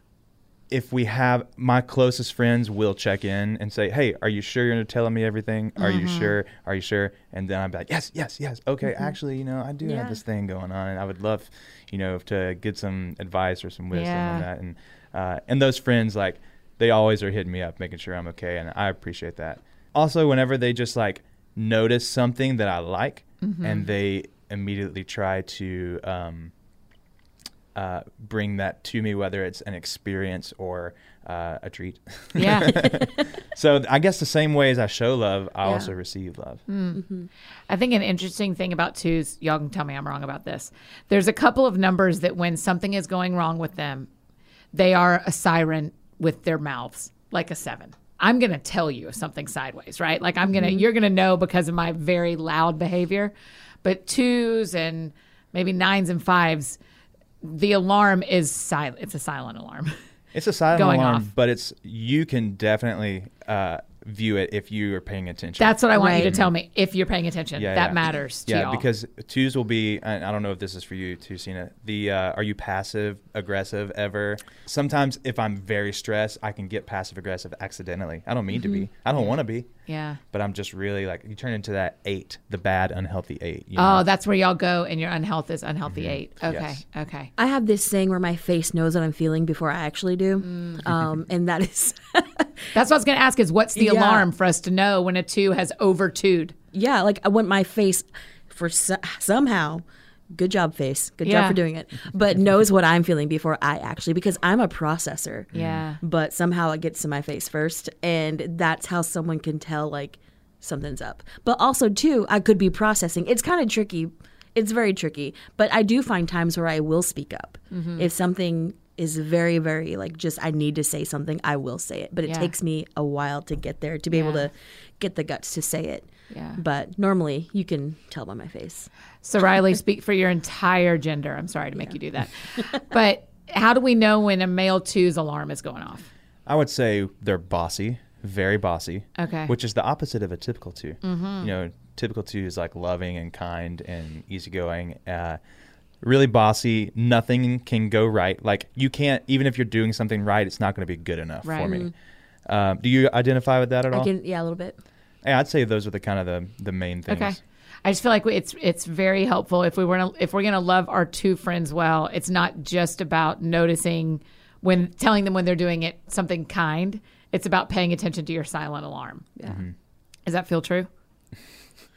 if we have, my closest friends will check in and say, "Hey, are you sure you're telling me everything? Are you sure? Are you sure?" And then I'm like, yes. Okay, actually, I do have this thing going on, and I would love, to get some advice or some wisdom on that. And those friends, like, they always are hitting me up, making sure I'm okay, and I appreciate that. Also, whenever they just like notice something that I like, and they immediately try to bring that to me, whether it's an experience or a treat. Yeah. So I guess the same way as I show love, I also receive love. I think an interesting thing about 2s, y'all can tell me I'm wrong about this. There's a couple of numbers that when something is going wrong with them, they are a siren with their mouths, like a 7. I'm going to tell you if something's sideways, right? Like you're going to know because of my very loud behavior. But 2s and maybe 9s and 5s, the alarm is silent. It's a silent alarm. It's a silent Going alarm, off. but you can definitely view it if you are paying attention. That's what I want you to Right. tell me. If you're paying attention, Yeah, that yeah. matters to Yeah, y'all. because 2s will be, and I don't know if this is for you too, Sina. Are you passive aggressive ever? Sometimes if I'm very stressed, I can get passive aggressive accidentally. I don't mean to be. I don't want to be. yeah. But I'm just really like, you turn into that 8, the bad, unhealthy 8. Oh, that's where y'all go, and your unhealth is unhealthy 8. Okay. Yes. Okay. I have this saying where my face knows what I'm feeling before I actually do. And that is, That's what I was going to ask is what's the Yeah. alarm for us to know when a 2 has over 2'd? yeah, like I want my face somehow, good job face, good Yeah. job for doing it, but knows what I'm feeling before I actually, because I'm a processor. Yeah. But somehow it gets to my face first, and that's how someone can tell like something's up. But also too, I could be processing. It's kind of tricky. It's very tricky, but I do find times where I will speak up. If something is very, very like just I need to say something, I will say it. But it Yeah. takes me a while to get there, to be able Yeah. to get the guts to say it. Yeah. But normally you can tell by my face. So Riley, speak for your entire gender. I'm sorry to make you do that. But how do we know when a male 2's alarm is going off? I would say they're bossy, very bossy. Okay. Which is the opposite of a typical 2. Typical 2 is like loving and kind and easygoing. Really bossy. Nothing can go right. Like you can't, even if you're doing something right, it's not going to be good enough Right. for me. Do you identify with that at all? I can, yeah, a little bit. Yeah, I'd say those are the kind of the main things. Okay. I just feel like it's very helpful if we're gonna love our 2 friends well. It's not just about noticing telling them when they're doing it something kind. It's about paying attention to your silent alarm. Yeah. Does that feel true?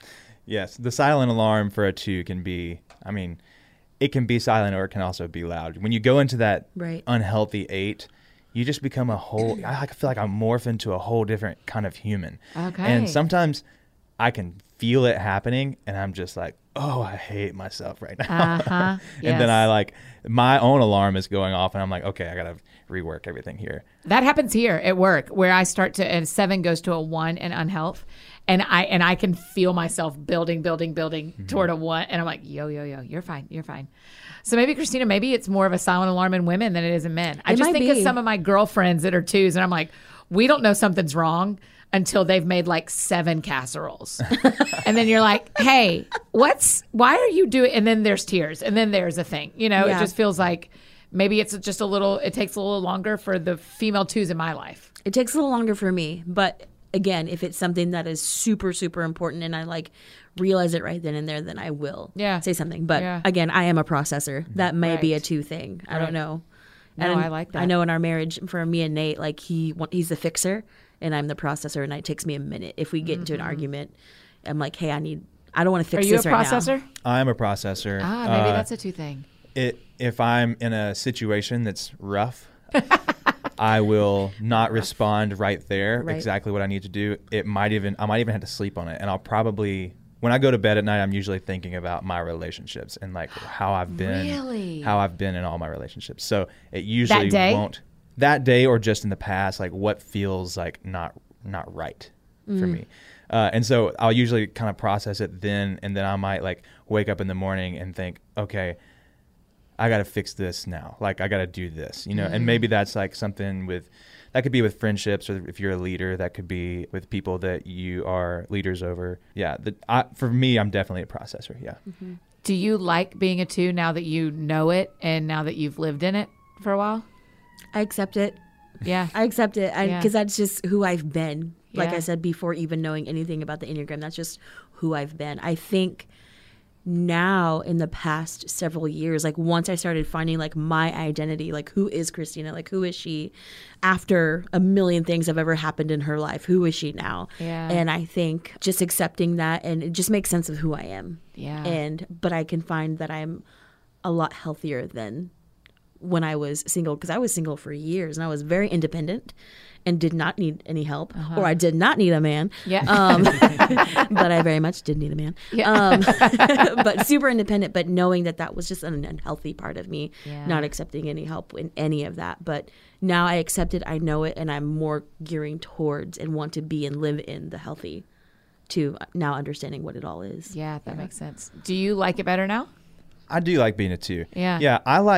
Yes, the silent alarm for a 2 can be, I mean, it can be silent or it can also be loud. When you go into that Right. unhealthy 8, you just become I feel like I morph into a whole different kind of human. Okay. And sometimes I can feel it happening and I'm just like, oh, I hate myself right now. Uh-huh. And then my own alarm is going off and I'm like, okay, I got to rework everything here. That happens here at work where I start to, and 7 goes to a 1 in unhealth. And I can feel myself building toward a 1. And I'm like, yo, you're fine. So maybe, Christina, maybe it's more of a silent alarm in women than it is in men. I just think of some of my girlfriends that are 2s, and I'm like, we don't know something's wrong until they've made like 7 casseroles. And then you're like, hey, why are you doing, and then there's tears, and then there's a thing. You know, Yeah. It just feels like maybe it's just it takes a little longer for the female 2s in my life. It takes a little longer for me, but again, if it's something that is super, super important and I like realize it right then and there, then I will say something. But again, I am a processor. That may be a 2 thing. I don't know. No, And I like that. I know in our marriage, for me and Nate, like he's the fixer and I'm the processor, and it takes me a minute. If we get into an argument, I'm like, hey, I don't want to fix this right now. Are you a processor? I'm a processor. Maybe that's a 2 thing. If I'm in a situation that's rough, I will not respond right there exactly what I need to do. I might even have to sleep on it, and I'll probably, when I go to bed at night, I'm usually thinking about my relationships and like how I've been in all my relationships. So it usually won't that day or just in the past, like what feels like not right for me. And so I'll usually kind of process it then, and then I might like wake up in the morning and think, okay, I got to fix this now. Like I got to do this, you know, and maybe that's like something that could be with friendships, or if you're a leader, that could be with people that you are leaders over. Yeah. For me, I'm definitely a processor. Yeah. Mm-hmm. Do you like being a 2 now that you know it and now that you've lived in it for a while? I accept it. Yeah. I accept it because that's just who I've been. Like Yeah. I said before, even knowing anything about the Enneagram, that's just who I've been. I think now in the past several years, like once I started finding like my identity, like who is Christina, like who is she after a million things have ever happened in her life, who is she now? Yeah. And I think just accepting that, and it just makes sense of who I am. Yeah. But I can find that I'm a lot healthier than when I was single, because I was single for years and I was very independent and did not need any help, or I did not need a man. Yeah. But I very much did need a man. Yeah. But super independent, but knowing that was just an unhealthy part of me, Yeah. not accepting any help in any of that. But now I accept it, I know it, and I'm more gearing towards and want to be and live in the healthy, to now understanding what it all is. Yeah, that makes sense. Do you like it better now? I do like being a 2. Yeah. Yeah.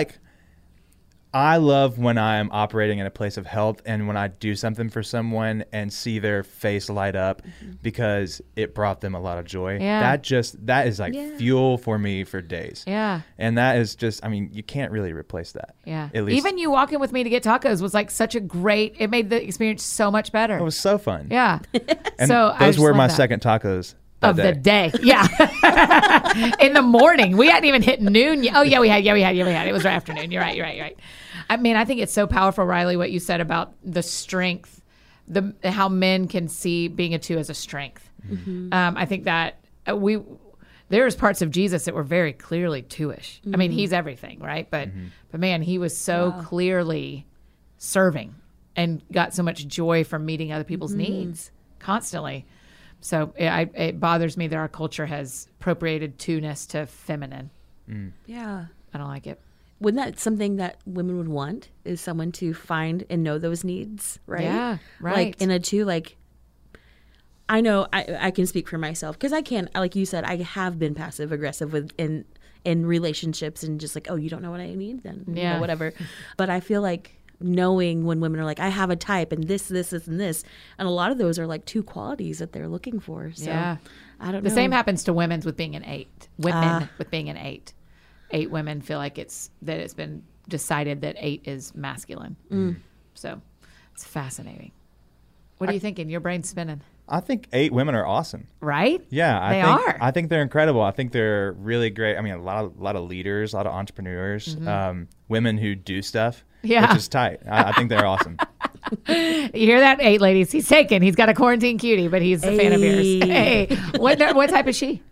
I love when I'm operating in a place of health and when I do something for someone and see their face light up because it brought them a lot of joy. Yeah. That is like fuel for me for days. Yeah. And that is just, I mean, you can't really replace that. Yeah. At least Even you walking with me to get tacos was like such a great, it made the experience so much better. it was so fun. Yeah. And so I those just were love my that. second tacos that Of day. the day. Yeah. In the morning. We hadn't even hit noon yet. Oh, yeah, we had. It was right afternoon. You're right. I mean, I think it's so powerful, Riley, what you said about the strength, how men can see being a 2 as a strength. Mm-hmm. I think that there's parts of Jesus that were very clearly 2-ish. I mean, he's everything, right? But man, he was so clearly serving and got so much joy from meeting other people's needs constantly. So it bothers me that our culture has appropriated 2-ness to feminine. Yeah. I don't like it. Wouldn't that something that women would want, is someone to find and know those needs, right? Yeah, right. Like in a 2, like I know I can speak for myself, because I can, like you said, I have been passive aggressive in relationships and just like, oh, you don't know what I need, then you know, whatever. But I feel like knowing when women are like, I have a type and this, and this, and a lot of those are like 2 qualities that they're looking for. So I don't know. The same happens to women with being an 8. Women with being an 8. 8 women feel like it's been decided that 8 is masculine. So it's fascinating. What are you thinking? Your brain's spinning. I think 8 women are awesome. Right? Yeah, I think they're incredible. I think they're really great. I mean, a lot of leaders, a lot of entrepreneurs, women who do stuff, which is tight. I think they're awesome. You hear that, 8 ladies? He's taken. He's got a quarantine cutie, but he's a fan of yours. Hey, what type is she?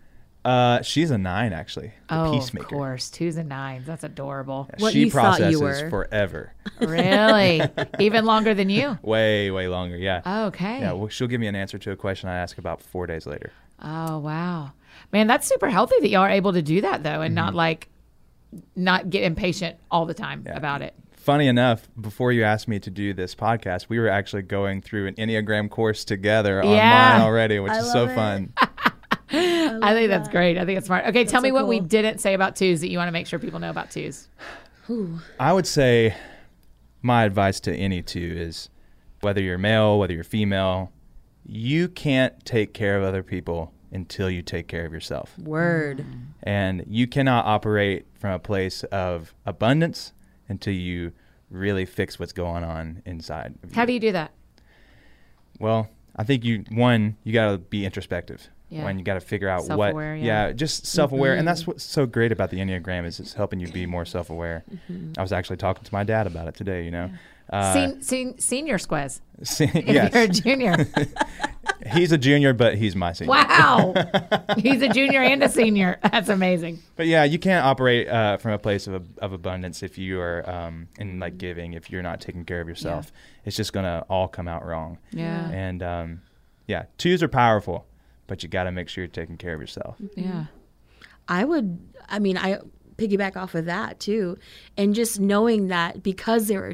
She's a 9, actually. The Oh, peacemaker. of course. 2s and 9s. That's adorable. Yeah, What she you thought you processes were. forever. Really? Even longer than you? Way longer. Yeah. Okay. Yeah. Well, she'll give me an answer to a question I ask about 4 days later. Oh, wow. Man, that's super healthy that y'all are able to do that, though, and not get impatient all the time about it. Funny enough, before you asked me to do this podcast, we were actually going through an Enneagram course together online already, which is so love it. fun. I think that's great. I think it's smart. Okay, tell me so what we cool. didn't say about 2s that you want to make sure people know about 2s. I would say my advice to any 2 is whether you're male, whether you're female, you can't take care of other people until you take care of yourself. Word. And you cannot operate from a place of abundance until you really fix what's going on inside of you. How do you do that? Well, I think you got to be introspective. Yeah. When you got to figure out Self-aware, yeah. just self-aware. And that's what's so great about the Enneagram is it's helping you be more self-aware. I was actually talking to my dad about it today, you know. Senior squaz. If Yes. you're a junior. He's a junior, but he's my senior. Wow. He's a junior and a senior. That's amazing. But yeah, you can't operate from a place of abundance if you are in like giving, if you're not taking care of yourself. It's just going to all come out wrong. Yeah. And 2s are powerful, but you got to make sure you're taking care of yourself. Yeah. I piggyback off of that too. And just knowing that because we are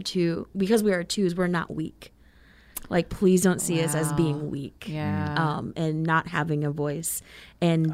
2s, we're not weak. Like, please don't see us as being weak. Yeah. And not having a voice. And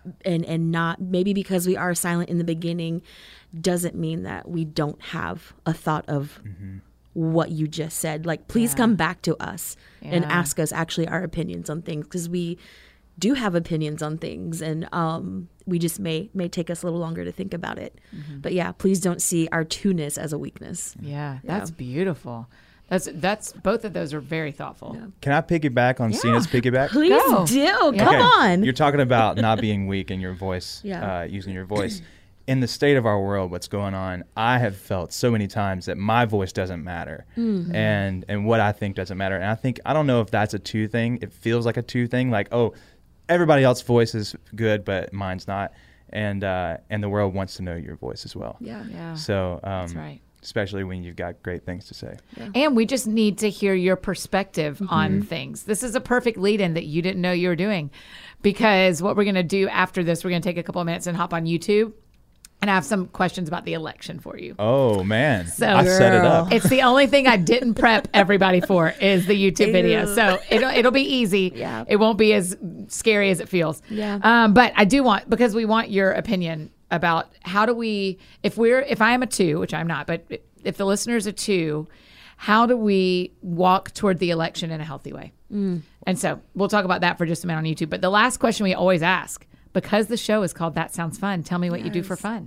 not, maybe because we are silent in the beginning doesn't mean that we don't have a thought of what you just said. Like, please come back to us and ask us actually our opinions on things, because we do have opinions on things, and we just may take us a little longer to think about it. But yeah, please don't see our 2-ness as a weakness. Yeah. That's beautiful. That's both of those are very thoughtful. Yeah. Can I piggyback on Cena's piggyback? Please Go. do. Yeah. Come on. You're talking about not being weak in your voice, Yeah. using your voice. In the state of our world, what's going on, I have felt so many times that my voice doesn't matter, and what I think doesn't matter. And I don't know if that's a 2 thing. It feels like a 2 thing, like, oh, everybody else's voice is good, but mine's not. And the world wants to know your voice as well. Yeah. Yeah. So That's right. especially when you've got great things to say. And we just need to hear your perspective on things. This is a perfect lead-in that you didn't know you were doing, because what we're going to do after this, we're going to take a couple of minutes and hop on YouTube, and I have some questions about the election for you. Oh, man. So- I set it up. It's the only thing I didn't prep everybody for is the YouTube video. So it'll be easy. Yeah. It won't be as scary as it feels. Yeah. But I do want, because we want your opinion about how do we, if I am a 2, which I'm not, but if the listener's a 2, how do we walk toward the election in a healthy way? And so we'll talk about that for just a minute on YouTube. But the last question we always ask, because the show is called That Sounds Fun, tell me what you do for fun.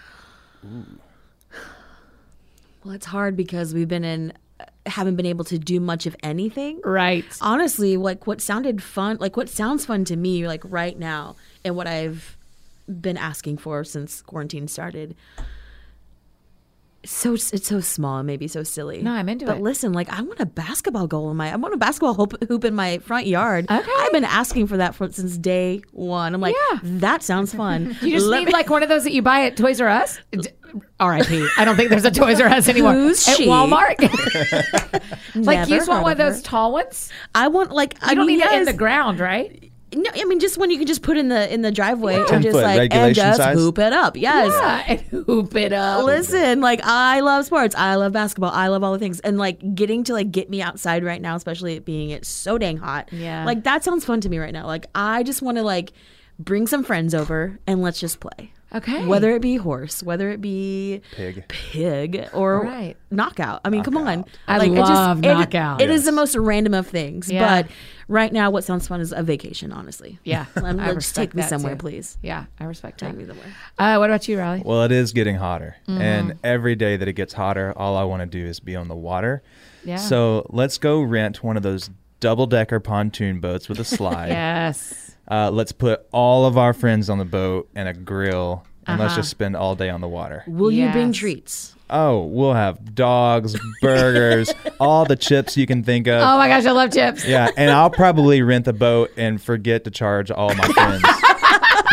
Well, it's hard because haven't been able to do much of anything. Right. Honestly, like what sounds fun to me, like right now, and what I've been asking for since quarantine started. It's so small and maybe so silly. No, I'm into but it. listen, like I want a basketball goal I want a basketball hoop in my front yard. Okay. I've been asking for that since day one. I'm like, Yeah. that sounds fun. You just need like one of those that you buy at Toys R Us. R.I.P. I don't think there's a Toys R Us anymore. Who's at she? Walmart. Like Never you just want heard one of of her. those tall ones. I want like You don't need it in yes. the ground, right? No, I mean just one you can just put in the driveway and 10 just foot like and regulation just size? hoop it up. Yes. Yeah, and hoop it up. Listen, like I love sports. I love basketball. I love all the things. And like getting to like get me outside right now, especially it being so dang hot. Yeah. Like that sounds fun to me right now. Like I just want to like bring some friends over and let's just play. Okay. Whether it be horse, whether it be pig or Right. knockout. I mean, come on. I Like, love knockout. It is the most random of things. Yeah. But right now, what sounds fun is a vacation, honestly. Yeah, I Let's respect take me that, somewhere, too. please. Yeah, I respect Take that. me somewhere. What about you, Riley? Well, it is getting hotter. And every day that it gets hotter, all I want to do is be on the water. Yeah. So let's go rent one of those double-decker pontoon boats with a slide. Yes. Let's put all of our friends on the boat and a grill, and let's just spend all day on the water. Will you bring Yes. treats? Oh, we'll have dogs, burgers, all the chips you can think of. Oh my gosh, I love chips. Yeah, and I'll probably rent the boat and forget to charge all my friends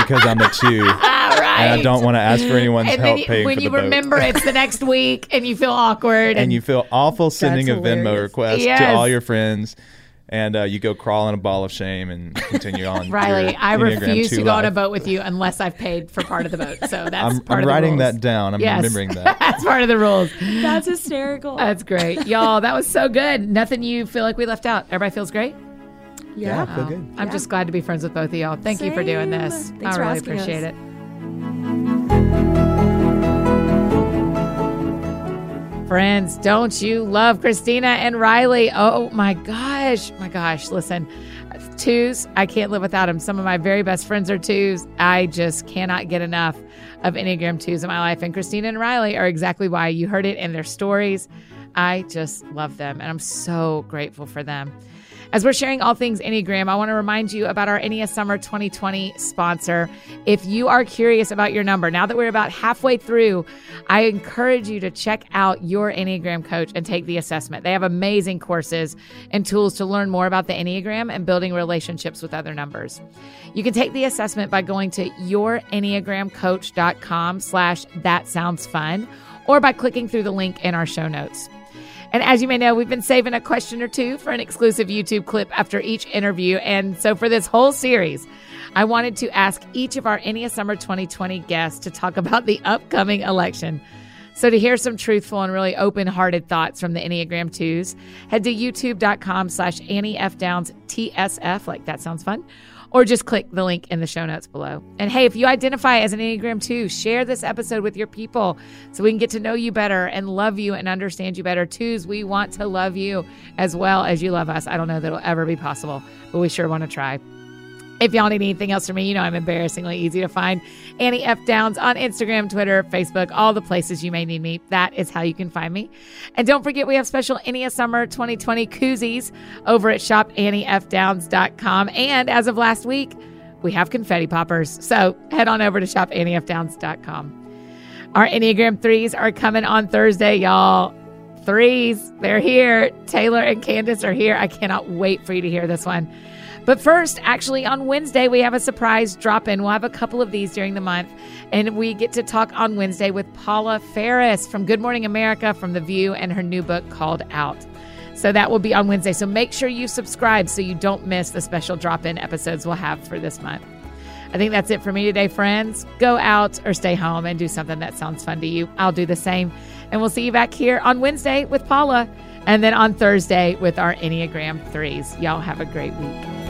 because I'm a 2. Right. And I don't want to ask for anyone's And help then paying when for the you boat. remember it's the next week and you feel awkward. And you feel awful sending a Venmo hilarious. request Yes. to all your friends. And you go crawl in a ball of shame and continue on. Riley, your I Enneagram refuse 2 to go on a life. boat with you unless I've paid for part of the boat. So that's I'm part of the writing rules. that down. I'm Yes. remembering that. That's part of the rules. That's hysterical. That's great. Y'all, that was so good. Nothing you feel like we left out. Everybody feels great? Yeah, I feel Oh, good. I'm just glad to be friends with both of y'all. Thank you for doing Same. this. Thanks I for really asking appreciate us. it. Friends, don't you love Christina and Riley? Oh my gosh. My gosh. Listen, 2s, I can't live without them. Some of my very best friends are 2s. I just cannot get enough of Enneagram 2s in my life. And Christina and Riley are exactly why. You heard it in their stories. I just love them, and I'm so grateful for them. As we're sharing all things Enneagram, I want to remind you about our Ennea Summer 2020 sponsor. If you are curious about your number, now that we're about halfway through, I encourage you to check out your Enneagram coach and take the assessment. They have amazing courses and tools to learn more about the Enneagram and building relationships with other numbers. You can take the assessment by going to yourenneagramcoach.com/thatsoundsfun or by clicking through the link in our show notes. And as you may know, we've been saving a question or two for an exclusive YouTube clip after each interview. And so for this whole series, I wanted to ask each of our Ennea Summer 2020 guests to talk about the upcoming election. So to hear some truthful and really open-hearted thoughts from the Enneagram 2s, head to youtube.com/AnnieFDownsTSF, like that sounds fun, or just click the link in the show notes below. And hey, if you identify as an Enneagram 2, share this episode with your people so we can get to know you better and love you and understand you better. 2s, we want to love you as well as you love us. I don't know that it'll ever be possible, but we sure want to try. If y'all need anything else from me, you know I'm embarrassingly easy to find. Annie F. Downs on Instagram, Twitter, Facebook, all the places you may need me. That is how you can find me. And don't forget, we have special Ennea Summer 2020 koozies over at shopanniefdowns.com. And as of last week, we have confetti poppers. So head on over to shopanniefdowns.com. Our Enneagram 3s are coming on Thursday, y'all. 3s, they're here. Taylor and Candace are here. I cannot wait for you to hear this one. But first, actually, on Wednesday, we have a surprise drop-in. We'll have a couple of these during the month. And we get to talk on Wednesday with Paula Ferris from Good Morning America, from The View, and her new book called Out. So that will be on Wednesday. So make sure you subscribe so you don't miss the special drop-in episodes we'll have for this month. I think that's it for me today, friends. Go out or stay home and do something that sounds fun to you. I'll do the same. And we'll see you back here on Wednesday with Paula, and then on Thursday with our Enneagram 3s. Y'all have a great week.